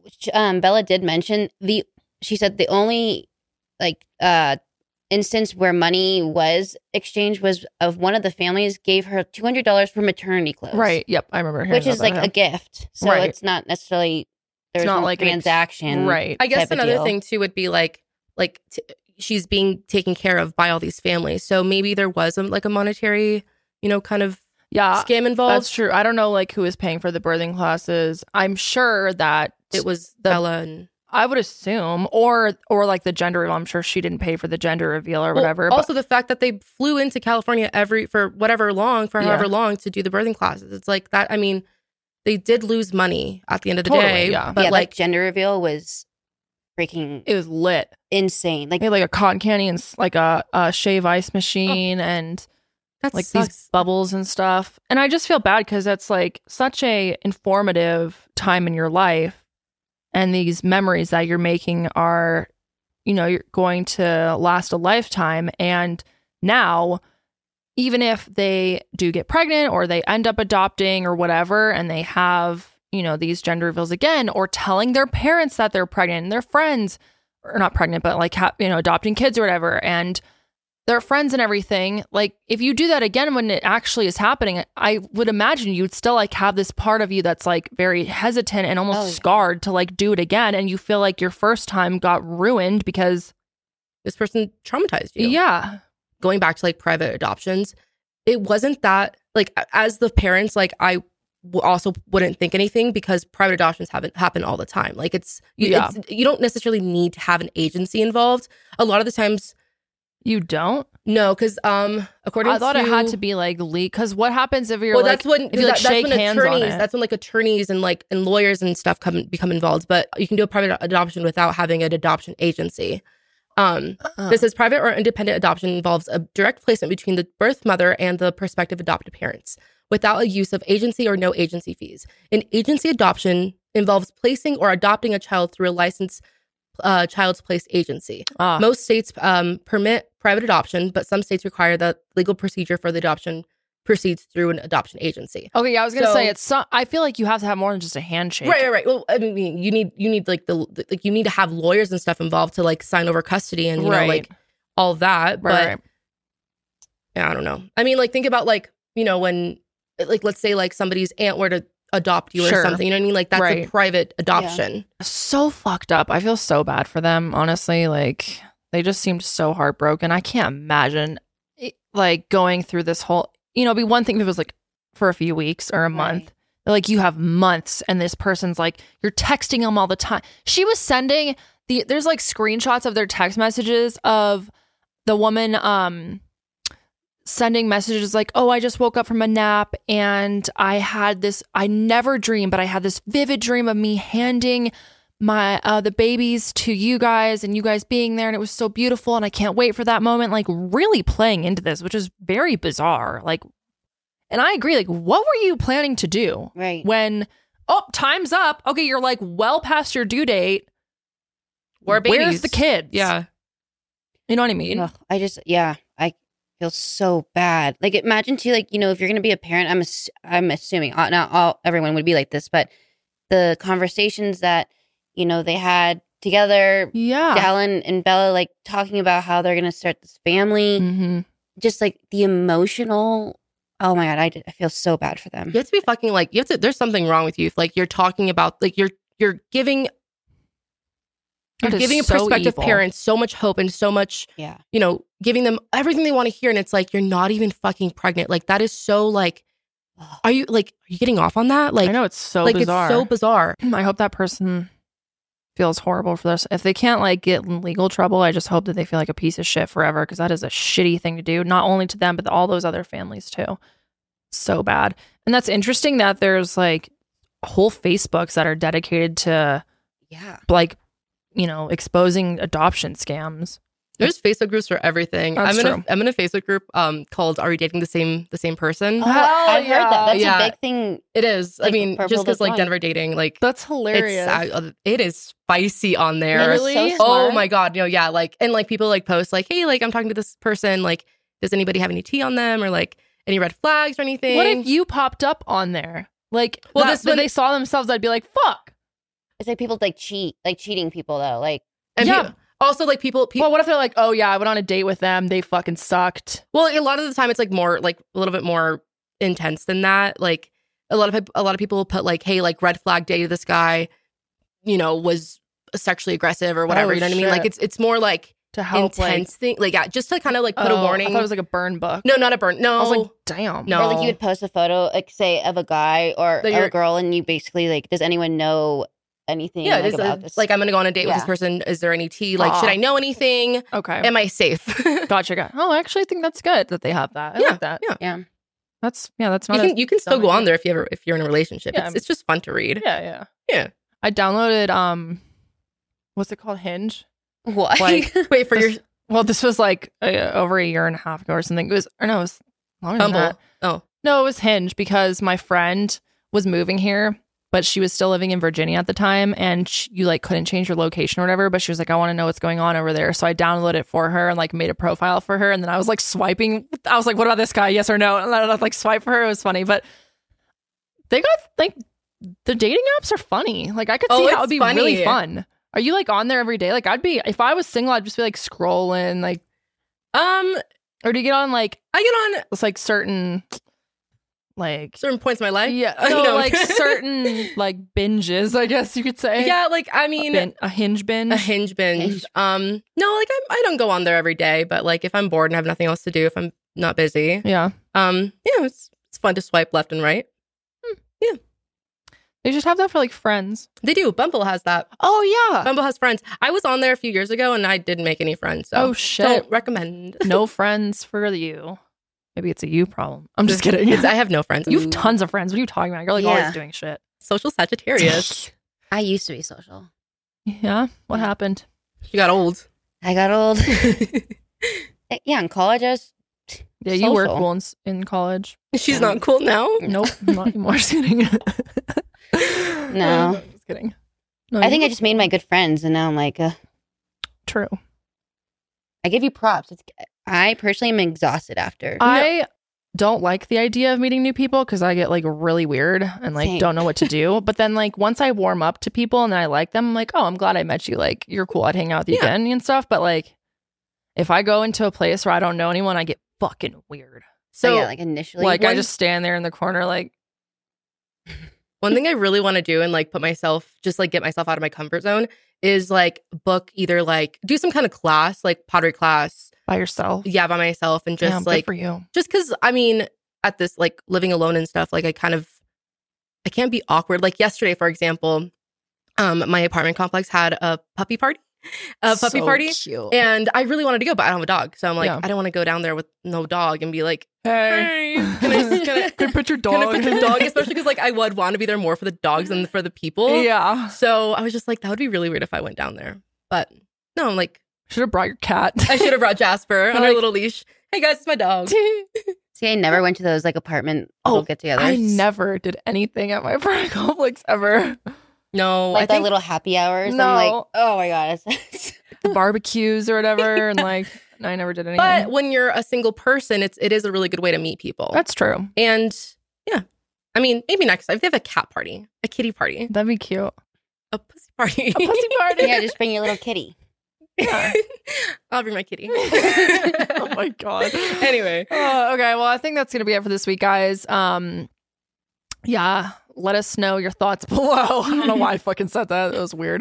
C: um, Bella did mention the. She said the only like uh instance where money was exchanged was of one of the families gave her two hundred dollars for maternity clothes,
B: Right. Yep. I remember. hearing
C: which
B: about
C: is
B: that,
C: like
B: yeah.
C: a gift. So
B: Right.
C: it's not necessarily there's
B: not
C: no
B: like an ex-
C: transaction,
B: right.
A: I guess
C: type of
A: another
C: deal.
A: thing too would be like like t- she's being taken care of by all these families. So maybe there was a, like a monetary, you know, kind of
B: Yeah.
A: scam involved.
B: That's true. I don't know like who is paying for the birthing classes. I'm sure that
A: It was
B: the-
A: Bella and
B: I would assume, or or like the gender reveal. I'm sure she didn't pay for the gender reveal or
A: Well,
B: whatever.
A: also, the fact that they flew into California every for whatever long, for
B: Yeah.
A: however long, to do the birthing classes. It's like that. I mean, they did lose money at the end of the
B: Totally,
A: day.
B: yeah.
A: But
C: yeah,
A: like,
C: that gender reveal was freaking
B: it was lit.
C: insane. Like
B: They had like a cotton candy and s- like a, a shave ice machine and
A: that
B: like
A: sucks.
B: these bubbles and stuff. And I just feel bad because that's like such a informative time in your life, and these memories that you're making are, you know, you're going to last a lifetime. And now, even if they do get pregnant or they end up adopting or whatever, and they have, you know, these gender reveals again, or telling their parents that they're pregnant and their friends, or not pregnant, but like, ha- you know, adopting kids or whatever, and their friends and everything, like if you do that again when it actually is happening, I would imagine you'd still like have this part of you that's like very hesitant and almost
C: Oh, yeah.
B: scarred to like do it again, and you feel like your first time got ruined because
A: This person traumatized you.
B: yeah,
A: Going back to like private adoptions, it wasn't that like a- as the parents, like I w- also wouldn't think anything because private adoptions haven't happen all the time. Like it's you,
B: Yeah.
A: it's you don't necessarily need to have an agency involved. A lot of the times,
B: you don't.
A: no, because um, according
B: I thought
A: to
B: it had to be like leak because what happens if you're
A: well,
B: like
A: that's when
B: if you like
A: that- that's
B: shake
A: when
B: hands on
A: attorneys.
B: it?
A: That's when like attorneys and like and lawyers and stuff come become involved. But you can do a private adoption without having an adoption agency. Um,
B: Uh,
A: This is private or independent adoption involves a direct placement between the birth mother and the prospective adopted parents without a use of agency or no agency fees. An agency adoption involves placing or adopting a child through a licensed uh, child's place agency.
B: ah,
A: Most states um, permit private adoption, but some states require the legal procedure for the adoption proceeds through an adoption agency.
B: Okay, yeah, I was gonna
A: So-
B: say it's. So, I feel like you have to have more than just a handshake.
A: Right, right, right. Well, I mean, you need you need like the the- like you need to have lawyers and stuff involved to like sign over custody and you
B: Right.
A: know like all of that.
B: Right,
A: But
B: right.
A: yeah, I don't know. I mean, like think about like you know when like let's say like somebody's aunt were to adopt you
B: Sure.
A: or something. You know what I mean? Like that's
B: Right.
A: a private adoption.
B: So fucked up. I feel so bad for them. Honestly, like they just seemed so heartbroken. I can't imagine it, like going through this whole. You know, it'd be one thing if it was like for a few weeks or a month.
C: Right.
B: But, like you have months, and this person's like you're texting them all the time. She was sending the. There's like screenshots of their text messages of the woman um sending messages like, oh, I just woke up from a nap and I had this, I never dreamed, but I had this vivid dream of me handing my, uh, the babies to you guys and you guys being there. And it was so beautiful. And I can't wait for that moment. Like really playing into this, which is very bizarre. Like, and I agree. Like, what were you planning to do
C: Right.
B: when, oh, time's up. Okay. You're like well past your due date.
A: Where
B: Where's
A: babies?
B: the kids?
A: Yeah.
B: You know what I mean?
C: Ugh, I just, yeah, I feel so bad. Like, imagine too, like, you know, if you're going to be a parent, I'm, ass- I'm assuming, uh, not all, everyone would be like this, but the conversations that, you know, they had together,
B: Yeah.
C: Dallin and Bella, like, talking about how they're going to start this family,
B: Mm-hmm.
C: just like the emotional, oh my God, I, did, I feel so bad for them.
A: You have to be fucking like you have to. There's something wrong with you if like you're talking about like you're you're giving you're
B: That is
A: giving a
B: so
A: prospective
B: evil.
A: parent so much hope and so much
C: Yeah.
A: you know giving them everything they want to hear and it's like you're not even fucking pregnant. Like that is so like
C: Ugh.
A: are you like are you getting off on that? Like
B: I know it's so
A: like
B: bizarre.
A: it's so bizarre.
B: I hope that person feels horrible for this. If they can't like get in legal trouble, I just hope that they feel like a piece of shit forever because that is a shitty thing to do, not only to them but all those other families too. So bad. And that's interesting that there's like whole Facebooks that are dedicated to
C: Yeah.
B: like, you know, exposing adoption scams.
A: There's Facebook groups for everything.
B: That's
A: I'm in
B: true.
A: a I'm in a Facebook group um called Are We Dating the Same the Same Person?
C: Oh,
B: Hell
C: I heard that. That's
A: yeah.
C: a big thing.
A: It is. I
C: Like,
A: mean,
C: for
A: just
C: people
A: because
C: to
A: like
C: join.
A: Denver dating, like
B: That's
A: it's
B: hilarious.
A: uh, it is spicy on there.
C: That is so
B: Really?
C: smart.
A: Oh my god, you know, yeah, like and like people like post like, hey, like I'm talking to this person, like, does anybody have any tea on them or like any red flags or anything?
B: What if you popped up on there? Like,
A: Well,
B: well,
A: this
B: this when
A: one-
B: they saw themselves, I'd be like, fuck.
C: It's like people like cheat, like cheating people though. Like,
A: and
B: yeah.
A: people- also like people, people
B: Well, what if they're like, oh yeah, I went on a date with them. They fucking sucked.
A: well, a lot of the time it's like more like a little bit more intense than that. Like a lot of peop- a lot of people will put like, hey, like red flag dated this guy, you know, was sexually aggressive or whatever.
B: Oh,
A: you know what I mean? Like
B: shit.
A: it's it's more like
B: To help
A: intense thing. Like yeah, just to kind of like
B: like,
A: put
B: oh,
A: a warning.
B: I thought it was like a burn book.
A: no, not a burn. No,
B: I was like, damn.
A: No.
C: or like you would post a photo, like say of a guy or
A: That
C: a
A: you're-
C: girl, and you basically like, does anyone know anything
A: yeah,
C: like,
A: it's
C: about
A: a-
C: this?
A: like I'm gonna go on a date with
C: Yeah.
A: this person. Is there any tea? Like,
B: Aw.
A: should I know anything?
B: Okay.
A: Am I safe?
B: Gotcha. Got. Oh, I actually think that's good that they have that. I
A: Yeah,
B: like that.
A: yeah.
C: yeah.
B: That's yeah. That's
A: you
B: not.
A: can
B: a
A: you can still
B: dumb
A: go on
B: idea.
A: there if you ever if you're in a relationship.
B: Yeah.
A: It's it's just fun to read.
B: Yeah, yeah,
A: Yeah.
B: I downloaded um, what's it called? Hinge.
C: What?
B: Like,
A: Wait for your
B: This- Well, this was like uh, over a year and a half ago or something. It was, or no, it was longer than that.
A: Bumble. Oh,
B: No, it was Hinge because my friend was moving here, but she was still living in Virginia at the time, and she, you like couldn't change your location or whatever. But she was like, I want to know what's going on over there, so I downloaded it for her and like made a profile for her, and then I was like swiping. I was like, what about this guy? Yes or no? And I would, like swipe for her. It was funny, but they got like the dating apps are funny. Like I could
A: Oh,
B: see how
A: it's
B: it'd be
A: funny.
B: really fun. Are you like on there every day? Like I'd be if I was single, I'd just be like scrolling, like,
A: um,
B: or do you get on like
A: I get on
B: it's like certain like
A: certain points in my life.
B: yeah,
A: I
B: no,
A: know.
B: like certain like binges, I guess you could say.
A: Yeah, like I
B: a,
A: mean,
B: bin- a hinge binge.
A: a hinge binge.
C: Hinge.
A: Um, no, like I I don't go on there every day, but like if I'm bored and have nothing else to do, if I'm not busy,
B: Yeah,
A: um, yeah, it's it's fun to swipe left and right.
B: they should have that for like friends.
A: They do. Bumble has that.
B: Oh yeah.
A: Bumble has friends. I was on there a few years ago and I didn't make any friends. So
B: Oh shit.
A: don't recommend.
B: No friends for you. Maybe it's a you problem. I'm just kidding.
A: It's- I have no friends.
B: You have
A: Ooh.
B: tons of friends. What are you talking about? You're like
C: Yeah.
B: always doing shit.
A: Social Sagittarius.
C: I used to be social.
B: Yeah. What happened?
A: She got old.
C: I got old. Eh, yeah, in college I was
B: Yeah, you were
C: social.
B: cool in, in college.
A: She's not cool now.
B: Nope, not anymore. Just kidding.
C: No.
B: just kidding. No,
C: I think
B: you-
C: I just made my good friends, and now I'm like, uh,
B: true.
C: I give you props. It's, I personally am exhausted after.
B: I don't like the idea of meeting new people because I get like really weird and like
C: Same.
B: don't know what to do. But then like once I warm up to people and then I like them, I'm like, oh, I'm glad I met you. Like you're cool. I'd hang out with you
A: Yeah.
B: again and stuff. But like if I go into a place where I don't know anyone, I get fucking weird.
C: So
A: So
C: yeah, like initially,
B: Like I
A: one-
B: just stand there in the corner like,
A: one thing I really want to do and like put myself, just like get myself out of my comfort zone is like book either like do some kind of class, like pottery class,
B: by yourself.
A: yeah, by myself and just
B: Damn, good
A: like,
B: for you.
A: just because I mean, at this like living alone and stuff, like I kind of, I can't be awkward. Like yesterday, for example, um, my apartment complex had a puppy party, a puppy
B: So
A: party.
B: cute.
A: And I really wanted to go, but I don't have a dog. So I'm like,
B: Yeah.
A: I don't want to go down there with no dog and be like,
B: Hey,
A: hey, can I, can I,
B: can I put your
A: can
B: dog?
A: I put the dog? Especially because like I would want to be there more for the dogs than for the people.
B: Yeah.
A: So I was just like, that would be really weird if I went down there. But no, I'm like,
B: Should have brought your cat.
A: I should have brought Jasper on her
B: Like-
A: little leash. Hey guys, it's my dog.
C: see, I never went to those like apartment
B: Oh,
C: little get-togethers.
B: I never did anything at my apartment complex ever.
A: No,
C: like
A: I
C: that
A: think
C: little happy hours.
B: No.
C: I'm like, oh my god, it's
B: The barbecues or whatever, and like I never did anything.
A: but when you're a single person, it's it is a really good way to meet people.
B: That's true.
A: And yeah, I mean, maybe next time if they have a cat party, a kitty party,
B: That'd be cute.
A: a pussy party,
B: A pussy party.
C: yeah, just bring your little kitty.
B: Yeah.
A: I'll bring my kitty.
B: Oh my god.
A: Anyway,
B: Oh, okay. Well, I think that's gonna be it for this week, guys. Um, yeah. Let us know your thoughts below. I don't know why I fucking said that. It was weird.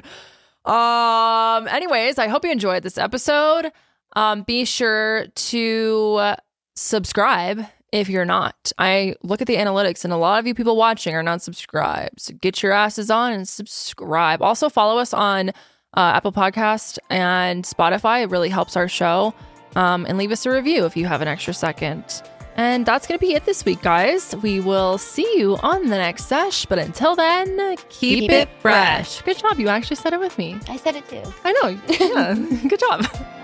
B: Um. Anyways, I hope you enjoyed this episode. Um. Be sure to subscribe if you're not. I look at the analytics, and a lot of you people watching are not subscribed. So get your asses on and subscribe. Also, follow us on uh, Apple Podcast and Spotify. It really helps our show. Um, and leave us a review if you have an extra second. And that's going to be it this week, guys. We will see you on the next sesh. But until then, keep,
A: Keep
B: it
A: it
B: fresh. Good job. You actually said it with me.
C: I said it too.
B: I know. Yeah. Good job.